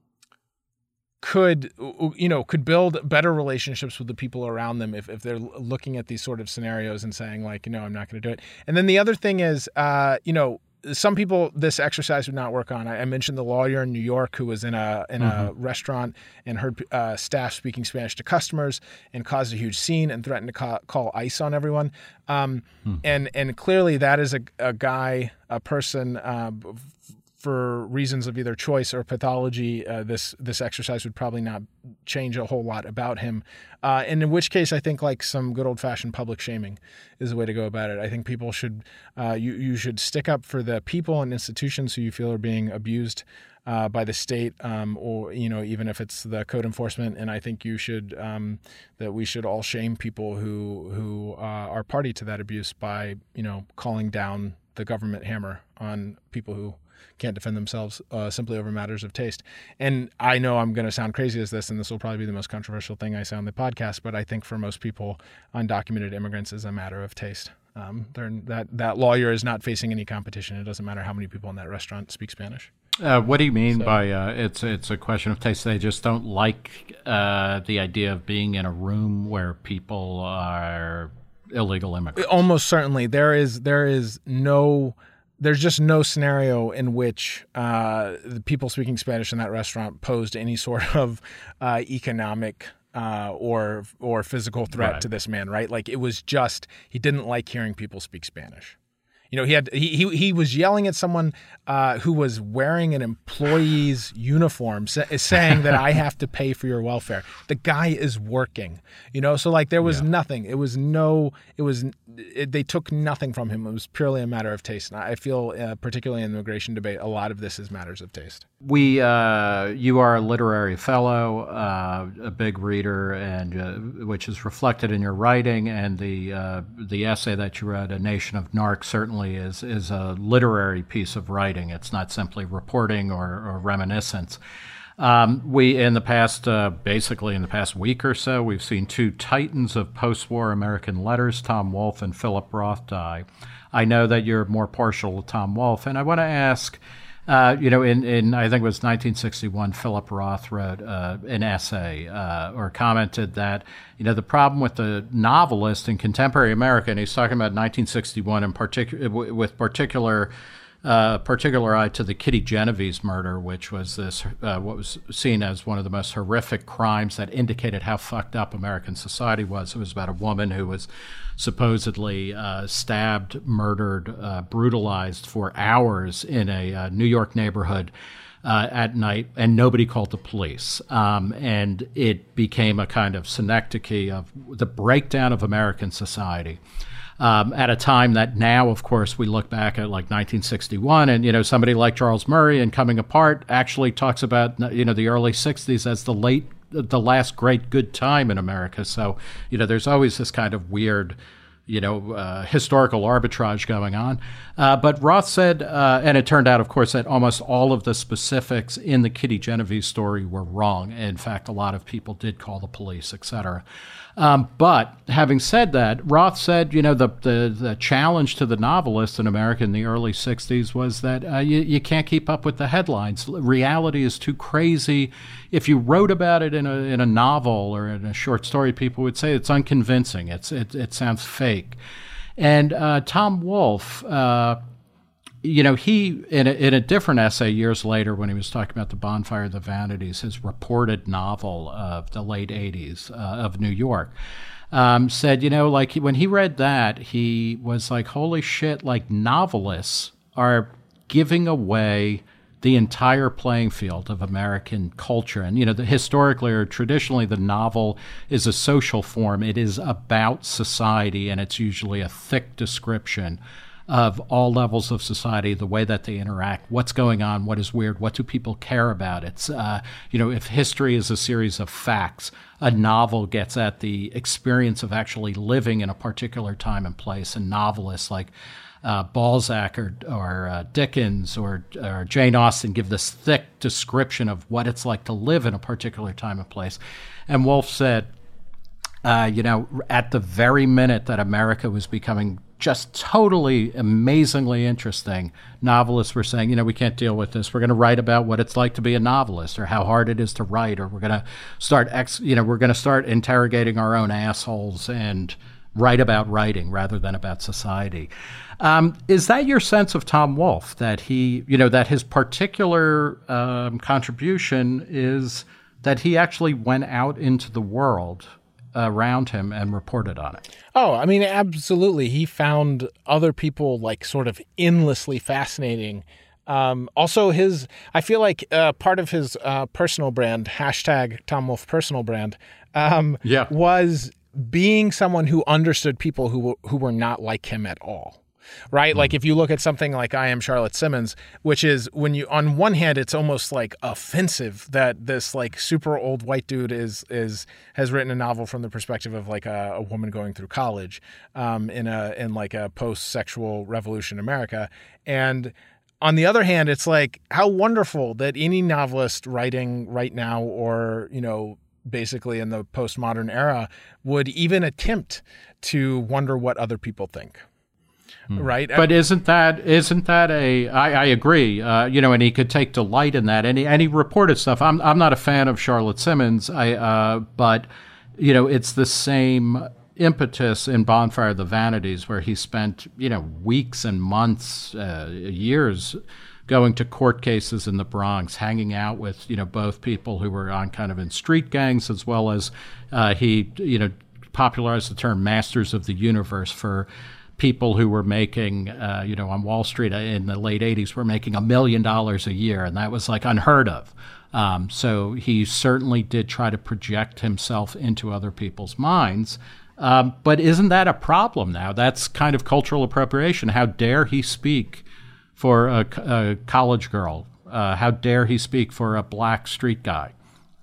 could, you know, could build better relationships with the people around them if, if they're looking at these sort of scenarios and saying like, no, I'm not going to do it. And then the other thing is, uh, you know, some people, this exercise would not work on. I, I mentioned the lawyer in New York who was in a in mm-hmm. a restaurant and heard uh, staff speaking Spanish to customers and caused a huge scene and threatened to call, call ICE on everyone. Um, mm-hmm. And and clearly that is a, a guy, a person, uh, for reasons of either choice or pathology, uh, this this exercise would probably not change a whole lot about him. Uh, and in which case, I think like some good old fashioned public shaming is the way to go about it. I think people should uh, you you should stick up for the people and institutions who you feel are being abused uh, by the state, um, or you know, even if it's the code enforcement. And I think you should um, that we should all shame people who who uh, are party to that abuse by you know calling down the government hammer on people who can't defend themselves uh, simply over matters of taste. And I know I'm going to sound crazy as this, and this will probably be the most controversial thing I say on the podcast, but I think for most people, undocumented immigrants is a matter of taste. Um, they're, that that lawyer is not facing any competition. It doesn't matter how many people in that restaurant speak Spanish. Uh, what do you mean So- by uh, it's it's a question of taste? They just don't like uh, the idea of being in a room where people are illegal immigrants. Almost certainly, there is there is no there's just no scenario in which uh, the people speaking Spanish in that restaurant posed any sort of uh, economic uh, or or physical threat Right. to this man. Right? Like it was just he didn't like hearing people speak Spanish. You know, he had he he, he was yelling at someone uh, who was wearing an employee's uniform, sa- saying that I have to pay for your welfare. The guy is working. You know, so like there was Yeah. nothing. It was no. It was. It, they took nothing from him. It was purely a matter of taste. And I feel, uh, particularly in the immigration debate, a lot of this is matters of taste. We, uh, you are a literary fellow, uh, a big reader, and uh, which is reflected in your writing. And the uh, the essay that you wrote, "A Nation of Narcs," certainly is is a literary piece of writing. It's not simply reporting or, or reminiscence. Um, we, in the past, uh, basically in the past week or so, we've seen two titans of post-war American letters, Tom Wolfe and Philip Roth, die. I know that you're more partial to Tom Wolfe, and I want to ask, uh, you know, in, in I think it was nineteen sixty-one, Philip Roth wrote uh, an essay uh, or commented that, you know, the problem with the novelist in contemporary America, and he's talking about nineteen sixty-one in particular, with particular Uh, particular eye to the Kitty Genovese murder, which was this uh, what was seen as one of the most horrific crimes that indicated how fucked up American society was. It was about a woman who was supposedly uh, stabbed, murdered, uh, brutalized for hours in a uh, New York neighborhood uh, at night, and nobody called the police. Um, and it became a kind of synecdoche of the breakdown of American society. Um, at a time that now, of course, we look back at like nineteen sixty-one, and you know somebody like Charles Murray and Coming Apart actually talks about you know the early sixties as the late, the last great good time in America. So you know there's always this kind of weird, you know, uh, historical arbitrage going on. Uh, but Roth said, uh, and it turned out, of course, that almost all of the specifics in the Kitty Genovese story were wrong. In fact, a lot of people did call the police, et cetera. Um, but having said that, Roth said, you know, the, the, the challenge to the novelist in America in the early sixties was that uh, you, you can't keep up with the headlines. Reality is too crazy. If you wrote about it in a in a novel or in a short story, people would say it's unconvincing. It's it, it sounds fake. And uh, Tom Wolfe, uh, you know, he, in a, in a different essay years later when he was talking about The Bonfire of the Vanities, his reported novel of the late eighties uh, of New York, um, said, you know, like he, when he read that, he was like, holy shit, like novelists are giving away the entire playing field of American culture. And, you know, the, historically or traditionally, the novel is a social form. It is about society, and it's usually a thick description of all levels of society, the way that they interact, what's going on, what is weird, what do people care about. It's, uh, you know, if history is a series of facts, a novel gets at the experience of actually living in a particular time and place. And novelists like uh, Balzac or, or uh, Dickens or, or Jane Austen give this thick description of what it's like to live in a particular time and place. And Wolfe said, uh, you know, at the very minute that America was becoming just totally amazingly interesting, novelists were saying, you know, we can't deal with this. We're going to write about what it's like to be a novelist, or how hard it is to write, or we're going to start, ex- you know, we're going to start interrogating our own assholes and write about writing rather than about society. Um, is that your sense of Tom Wolfe, that he, you know, that his particular um, contribution is that he actually went out into the world around him and reported on it? Oh, I mean, absolutely. He found other people like sort of endlessly fascinating. Um, also, his, I feel like uh, part of his uh, personal brand, hashtag Tom Wolfe personal brand, um, yeah. was being someone who understood people who who were not like him at all. Right? Mm. Like if you look at something like I Am Charlotte Simmons, which is when you, on one hand, it's almost like offensive that this like super old white dude is, is, has written a novel from the perspective of like a, a woman going through college, um, in a, in like a post-sexual revolution America. And on the other hand, it's like how wonderful that any novelist writing right now, or, you know, basically in the postmodern era, would even attempt to wonder what other people think. Hmm. Right. But isn't that, isn't that a, I, I agree, uh, you know, and he could take delight in that. And he, and he reported stuff. I'm, I'm not a fan of Charlotte Simmons, I, uh, but, you know, it's the same impetus in Bonfire of the Vanities, where he spent, you know, weeks and months, uh, years going to court cases in the Bronx, hanging out with, you know, both people who were on kind of in street gangs, as well as uh, he, you know, popularized the term masters of the universe for people who were making, uh, you know, on Wall Street in the late eighties were making a million dollars a year, and that was like unheard of. Um, so he certainly did try to project himself into other people's minds. Um, but isn't that a problem now? That's kind of cultural appropriation. How dare he speak for a, a college girl? Uh, how dare he speak for a black street guy?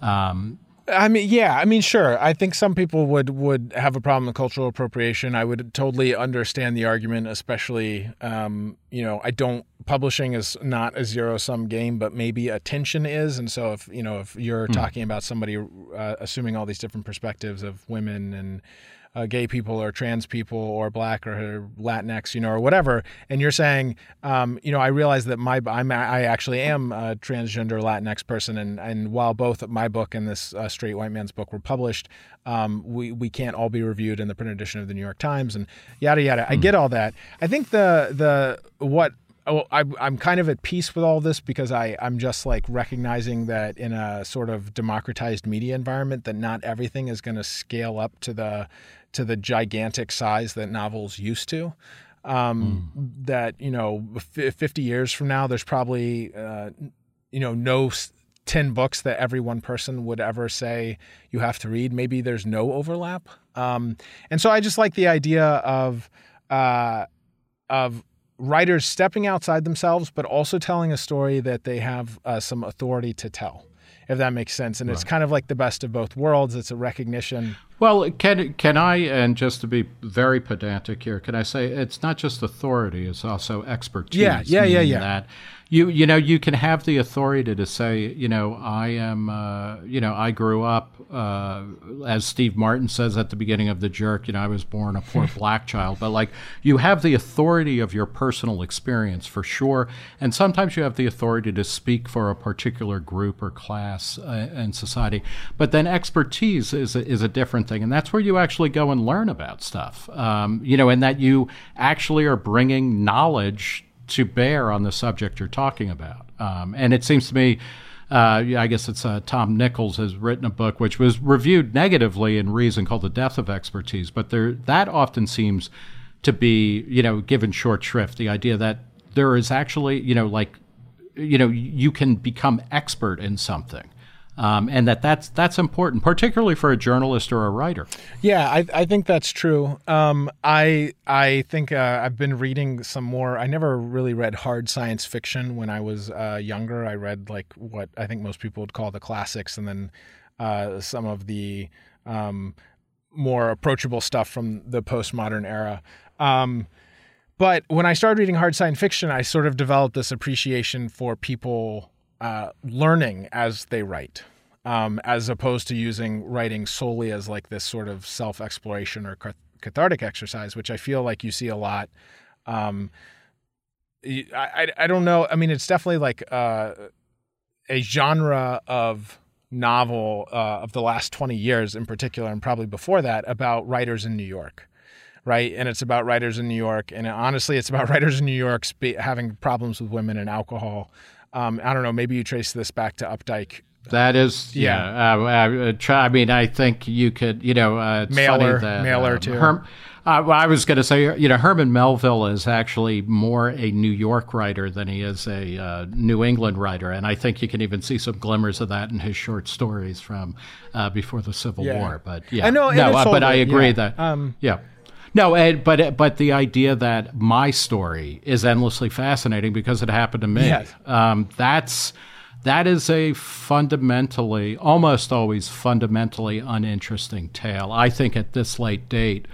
Um, I mean, yeah, I mean, sure. I think some people would, would have a problem with cultural appropriation. I would totally understand the argument, especially, um, you know, I don't, publishing is not a zero-sum game, but maybe attention is. And so if, you know, if you're hmm. talking about somebody uh, assuming all these different perspectives of women and Uh, gay people or trans people or black or Latinx, you know, or whatever, and you're saying, um, you know, I realize that my I'm, I actually am a transgender Latinx person, and, and while both my book and this uh, straight white man's book were published, um, we we can't all be reviewed in the print edition of the New York Times, and yada yada. Mm. I get all that. I think the the what. Oh, I, I'm kind of at peace with all this because I, I'm just like recognizing that in a sort of democratized media environment that not everything is going to scale up to the to the gigantic size that novels used to. Um, mm. That, you know, f- fifty years from now, there's probably, uh, you know, no ten books that every one person would ever say you have to read. Maybe there's no overlap. Um, and so I just like the idea of uh, of writers stepping outside themselves, but also telling a story that they have uh, some authority to tell, if that makes sense. And right. It's kind of like the best of both worlds. It's a recognition. Well, can can I, and just to be very pedantic here, can I say it's not just authority, it's also expertise. Yeah, yeah, yeah, yeah. That you, you know, you can have the authority to say, you know, I am, uh, you know, I grew up, uh, as Steve Martin says at the beginning of The Jerk, you know, I was born a poor black child. But, like, you have the authority of your personal experience for sure. And sometimes you have the authority to speak for a particular group or class uh, in society. But then expertise is a, is a different thing. And that's where you actually go and learn about stuff, um, you know, and that you actually are bringing knowledge to bear on the subject you're talking about. Um, and it seems to me, uh, I guess it's uh, Tom Nichols has written a book which was reviewed negatively in Reason called The Death of Expertise. But there, that often seems to be, you know, given short shrift, the idea that there is actually, you know, like, you know, you can become expert in something. Um, and that that's that's important, particularly for a journalist or a writer. Yeah, I, I think that's true. Um, I I think uh, I've been reading some more. I never really read hard science fiction when I was uh, younger. I read like what I think most people would call the classics, and then uh, some of the um, more approachable stuff from the postmodern era. Um, but when I started reading hard science fiction, I sort of developed this appreciation for people Uh, learning as they write, um, as opposed to using writing solely as like this sort of self-exploration or cathartic exercise, which I feel like you see a lot. Um, I, I, I don't know. I mean, it's definitely like uh, a genre of novel uh, of the last twenty years in particular, and probably before that, about writers in New York. Right. And it's about writers in New York. And honestly, it's about writers in New York spe- having problems with women and alcohol. Um, I don't know. Maybe you trace this back to Updike. That is, yeah. yeah uh, uh, try, I mean, I think you could, you know, uh, it's Mailer, funny that, Mailer um, too. Herm, uh, well, I was going to say, you know, Herman Melville is actually more a New York writer than he is a uh, New England writer, and I think you can even see some glimmers of that in his short stories from uh, before the Civil yeah. War. But yeah, I know, no, uh, but I agree yeah. that, um, yeah. No, Ed, but but the idea that my story is endlessly fascinating because it happened to me, yes. um, that's that is a fundamentally, almost always fundamentally uninteresting tale. I think at this late date,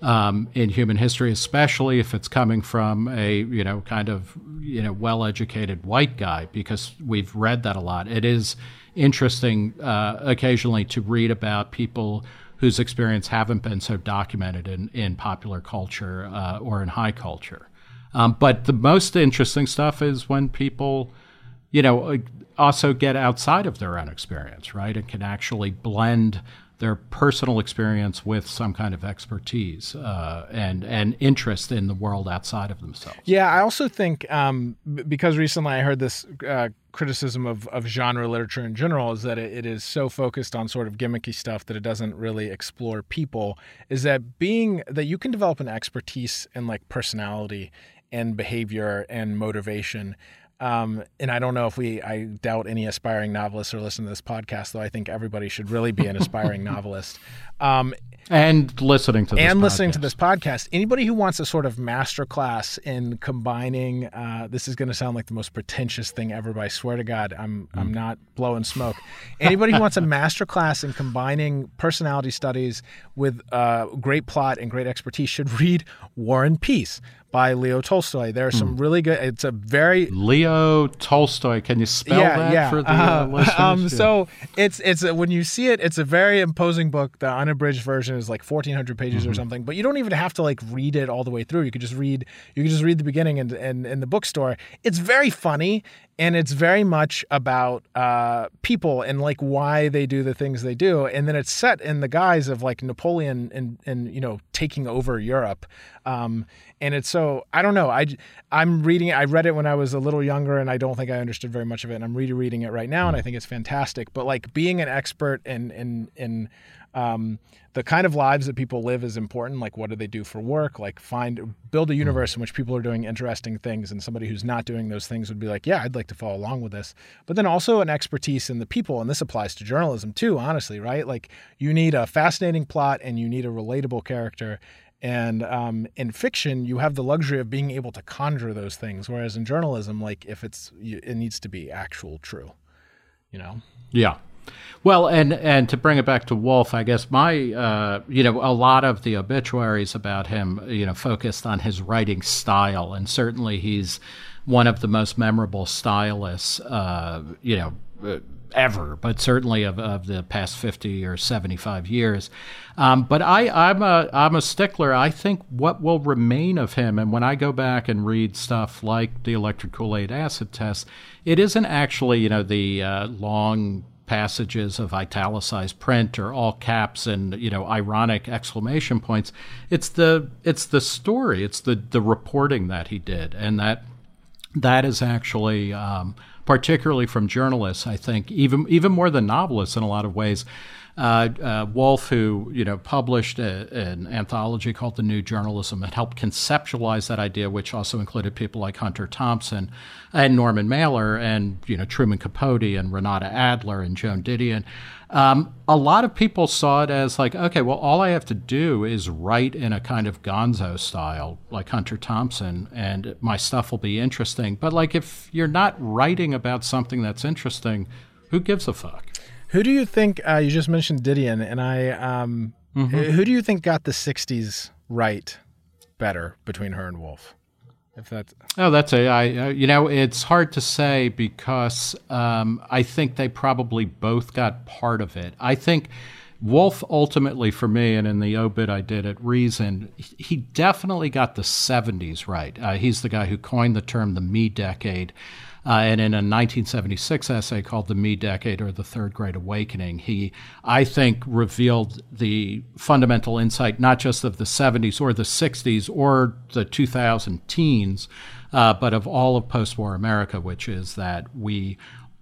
um, in human history, especially if it's coming from a, you know, kind of, you know, well-educated white guy, because we've read that a lot. It is interesting uh, occasionally to read about people whose experience haven't been so documented in, in popular culture uh, or in high culture. Um, but the most interesting stuff is when people, you know, also get outside of their own experience, right? And can actually blend their personal experience with some kind of expertise uh, and and interest in the world outside of themselves. Yeah, I also think um, b- because recently I heard this uh, criticism of, of genre literature in general is that it, it is so focused on sort of gimmicky stuff that it doesn't really explore people, is that being that you can develop an expertise in like personality and behavior and motivation. Um, and I don't know if we, I doubt any aspiring novelists are listening to this podcast, though I think everybody should really be an aspiring novelist. Um, and listening to this and podcast. listening to this podcast. Anybody who wants a sort of masterclass in combining, uh, this is going to sound like the most pretentious thing ever, but I swear to God, I'm mm. I'm not blowing smoke. Anybody who wants a masterclass in combining personality studies with uh, great plot and great expertise should read War and Peace by Leo Tolstoy. There are some mm. really good, it's a very... Leo Tolstoy, can you spell yeah, that yeah. for the uh, uh, listeners? Um, yeah. So it's, it's a, when you see it, it's a very imposing book. The unabridged version is like fourteen hundred pages mm-hmm. or something, but you don't even have to like read it all the way through. You could just read, you could just read the beginning and in, in, in the bookstore. It's very funny. And it's very much about uh, people and like why they do the things they do. And then it's set in the guise of like Napoleon and, and you know, taking over Europe. Um, and it's so, I don't know. I, I'm reading it. I read it when I was a little younger and I don't think I understood very much of it. And I'm rereading it right now and I think it's fantastic. But like being an expert in, in, in um, the kind of lives that people live is important. Like, what do they do for work? Like find, build a universe in which people are doing interesting things. And somebody who's not doing those things would be like, yeah, I'd like to follow along with this. But then also an expertise in the people. And this applies to journalism too, honestly, right? Like you need a fascinating plot and you need a relatable character. And um, in fiction, you have the luxury of being able to conjure those things. Whereas in journalism, like if it's, it needs to be actual true, you know? Yeah. Well, and, and to bring it back to Woolf, I guess my, uh, you know, a lot of the obituaries about him, you know, focused on his writing style. And certainly he's one of the most memorable stylists, uh, you know, ever, but certainly of, of the past fifty or seventy-five years. Um, but I, I'm a, I'm a stickler. I think what will remain of him, and when I go back and read stuff like the Electric Kool-Aid Acid Test, it isn't actually, you know, the uh, long passages of italicized print or all caps and, you know, ironic exclamation points. It's the it's the story. It's the the reporting that he did, and that that is actually, um, particularly from journalists, I think, even even more than novelists in a lot of ways. Uh, uh, Woolf, who you know published a, an anthology called The New Journalism, and helped conceptualize that idea, which also included people like Hunter Thompson and Norman Mailer and you know Truman Capote and Renata Adler and Joan Didion. Um, a lot of people saw it as like, okay, well, all I have to do is write in a kind of gonzo style like Hunter Thompson, and my stuff will be interesting. But like, if you're not writing about something that's interesting, who gives a fuck? Who do you think, uh, you just mentioned Didion, and I, um, mm-hmm. who do you think got the sixties right better between her and Woolf? If that's oh, that's a I uh, you know it's hard to say because um, I think they probably both got part of it. I think Woolf ultimately, for me, and in the obit I did at Reason, he definitely got the seventies right. Uh, he's the guy who coined the term the me decade. Uh, and in a nineteen seventy-six essay called The Me Decade, or The Third Great Awakening, he, I think, revealed the fundamental insight not just of the seventies or the sixties or the two thousand teens, uh, but of all of post-war America, which is that we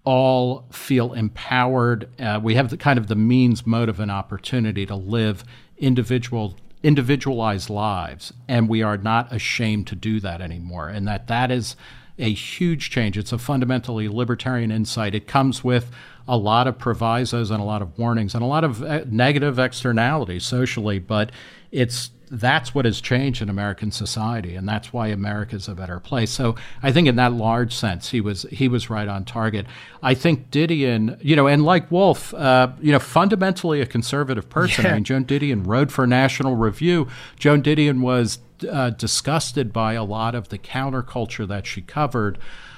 all feel empowered. Uh, we have the kind of the means, motive, and opportunity to live individual individualized lives, and we are not ashamed to do that anymore, and that that is a huge change. It's a fundamentally libertarian insight. It comes with a lot of provisos and a lot of warnings and a lot of uh, negative externalities socially, but it's that's what has changed in American society, and that's why America's a better place. So I think in that large sense, he was he was right on target. I think Didion, you know, and like Wolf, uh, you know, fundamentally a conservative person. Yeah. I mean, Joan Didion wrote for National Review. Joan Didion was uh, disgusted by a lot of the counterculture that she covered.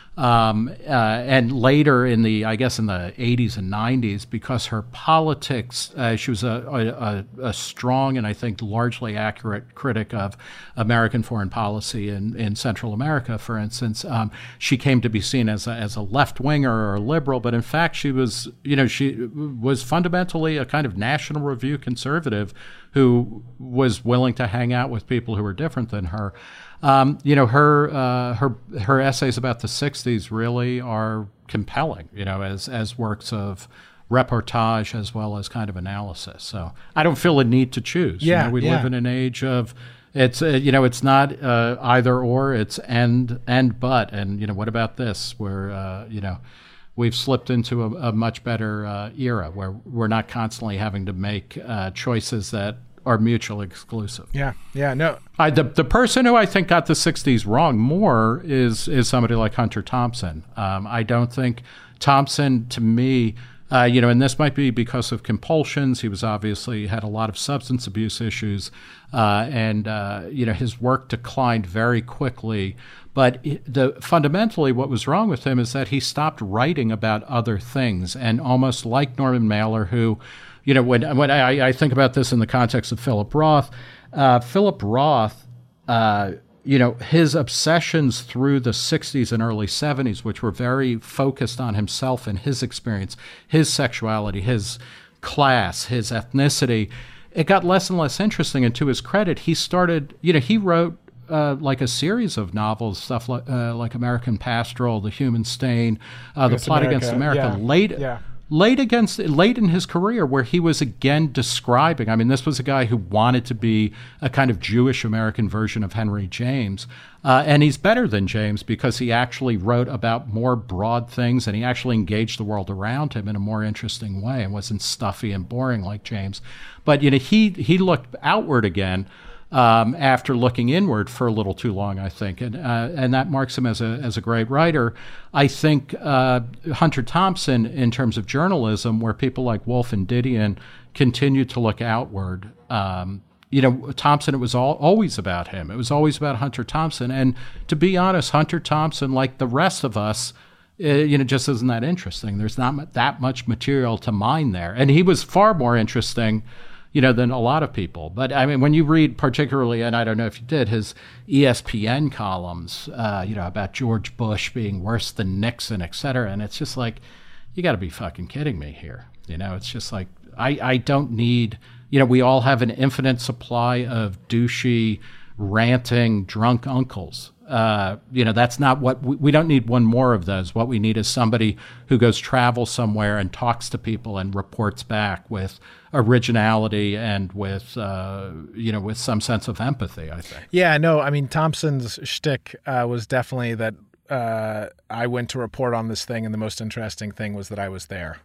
Um, uh, and later in the, I guess in the eighties and nineties, because her politics, uh, she was a, a, a strong and I think largely accurate critic of American foreign policy in, in Central America, for instance. Um, she came to be seen as a, as a left-winger or a liberal, but in fact she was, you know, she was fundamentally a kind of National Review conservative who was willing to hang out with people who were different than her. Um, you know, her uh, her her essays about the sixties really are compelling, you know, as as works of reportage as well as kind of analysis. So I don't feel a need to choose. Yeah, you know, we yeah. live in an age of it's uh, you know it's not uh, either or, it's and and but, and you know what about this? Where uh, you know we've slipped into a, a much better uh, era where we're not constantly having to make uh, choices that are mutually exclusive. Yeah, yeah, no. I, the the person who I think got the sixties wrong more is is somebody like Hunter Thompson. Um, I don't think Thompson, to me, uh, you know, and this might be because of compulsions. He was obviously had a lot of substance abuse issues, uh, and uh, you know, his work declined very quickly. But the fundamentally, what was wrong with him is that he stopped writing about other things, and almost like Norman Mailer, who. You know, when when I, I think about this in the context of Philip Roth, uh, Philip Roth, uh, you know, his obsessions through the sixties and early seventies, which were very focused on himself and his experience, his sexuality, his class, his ethnicity, it got less and less interesting. And to his credit, he started, you know, he wrote Uh, like a series of novels, stuff like, uh, like American Pastoral, The Human Stain, uh, The Plot America. Against America, Yeah. late Yeah. late against late in his career, where he was again describing. I mean, this was a guy who wanted to be a kind of Jewish American version of Henry James, uh, and he's better than James because he actually wrote about more broad things, and he actually engaged the world around him in a more interesting way, and wasn't stuffy and boring like James. But you know, he he looked outward again. Um, after looking inward for a little too long, I think, and uh, and that marks him as a as a great writer. I think uh, Hunter Thompson, in terms of journalism, where people like Wolf and Didion continue to look outward. Um, you know, Thompson, it was all, always about him. It was always about Hunter Thompson. And to be honest, Hunter Thompson, like the rest of us, uh, you know, just isn't that interesting. There's not that much material to mine there, and he was far more interesting, you know, than a lot of people. But I mean, when you read particularly, and I don't know if you did, his E S P N columns, uh, you know, about George Bush being worse than Nixon, et cetera, and it's just like, you got to be fucking kidding me here. You know, it's just like, I, I don't need, you know, we all have an infinite supply of douchey, ranting, drunk uncles. Uh, you know, that's not what we, we don't need one more of those. What we need is somebody who goes travel somewhere and talks to people and reports back with originality and with, uh, you know, with some sense of empathy, I think. Yeah, no, I mean, Thompson's shtick uh, was definitely that uh, I went to report on this thing, and the most interesting thing was that I was there.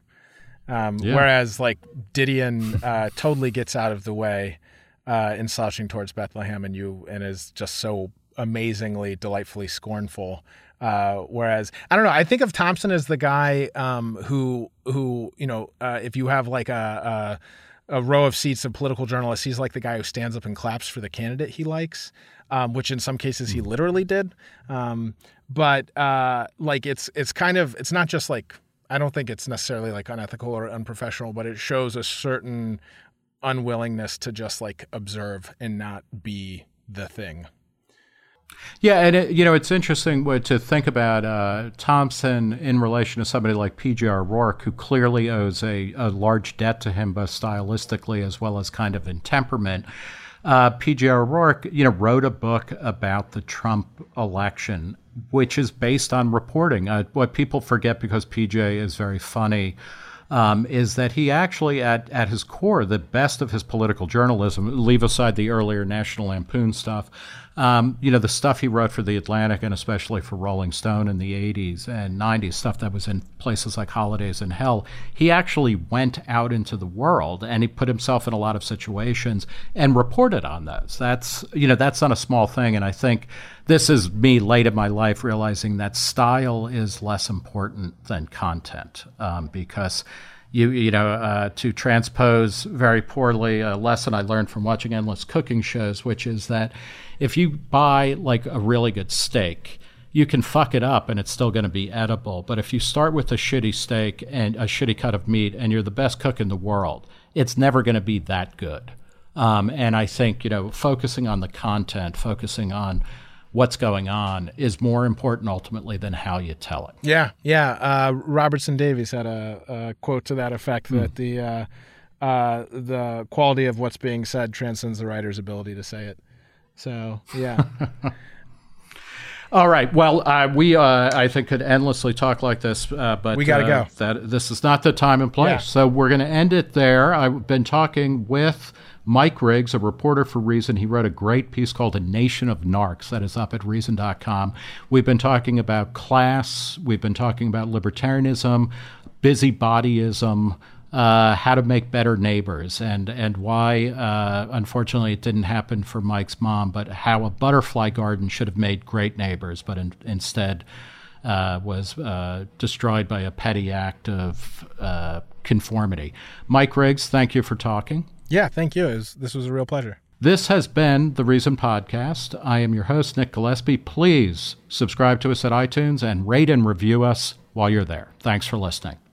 Um, yeah. Whereas, like, Didion uh, totally gets out of the way uh, in Slouching Towards Bethlehem, and you and is just so amazingly, delightfully scornful. Uh, whereas, I don't know, I think of Thompson as the guy um, who, who you know, uh, if you have like a, a, a row of seats of political journalists, he's like the guy who stands up and claps for the candidate he likes, um, which in some cases he literally did. Um, but uh, like it's it's kind of, it's not just like, I don't think it's necessarily like unethical or unprofessional, but it shows a certain unwillingness to just like observe and not be the thing. Yeah, and it, you know, it's interesting to think about uh, Thompson in relation to somebody like P J O'Rourke, who clearly owes a, a large debt to him, both stylistically as well as kind of in temperament. Uh, P J O'Rourke, you know, wrote a book about the Trump election, which is based on reporting. Uh, what people forget, because P J is very funny, Um, is that he actually, at, at his core, the best of his political journalism, leave aside the earlier National Lampoon stuff, Um, you know, the stuff he wrote for The Atlantic and especially for Rolling Stone in the eighties and nineties, stuff that was in places like Holidays in Hell, he actually went out into the world and he put himself in a lot of situations and reported on those. That's, you know, that's not a small thing. And I think this is me late in my life realizing that style is less important than content, um, because You you know, uh, to transpose very poorly a lesson I learned from watching endless cooking shows, which is that if you buy like a really good steak, you can fuck it up and it's still going to be edible. But if you start with a shitty steak and a shitty cut of meat and you're the best cook in the world, it's never going to be that good. Um, and I think, you know, focusing on the content, focusing on what's going on is more important ultimately than how you tell it. Yeah, yeah. Uh, Robertson Davies had a, a quote to that effect that mm. the uh, uh, the quality of what's being said transcends the writer's ability to say it. So, yeah. All right. Well, uh, we, uh, I think, could endlessly talk like this, uh, but we got to uh, go. That, this is not the time and place. Yeah. So we're going to end it there. I've been talking with Mike Riggs, a reporter for Reason. He wrote a great piece called A Nation of Narcs that is up at reason dot com. We've been talking about class. We've been talking about libertarianism, busybodyism, uh, how to make better neighbors, and, and why, uh, unfortunately, it didn't happen for Mike's mom, but how a butterfly garden should have made great neighbors, but in, instead uh, was uh, destroyed by a petty act of uh, conformity. Mike Riggs, thank you for talking. Yeah, thank you. It was, this was a real pleasure. This has been the Reason Podcast. I am your host, Nick Gillespie. Please subscribe to us at iTunes and rate and review us while you're there. Thanks for listening.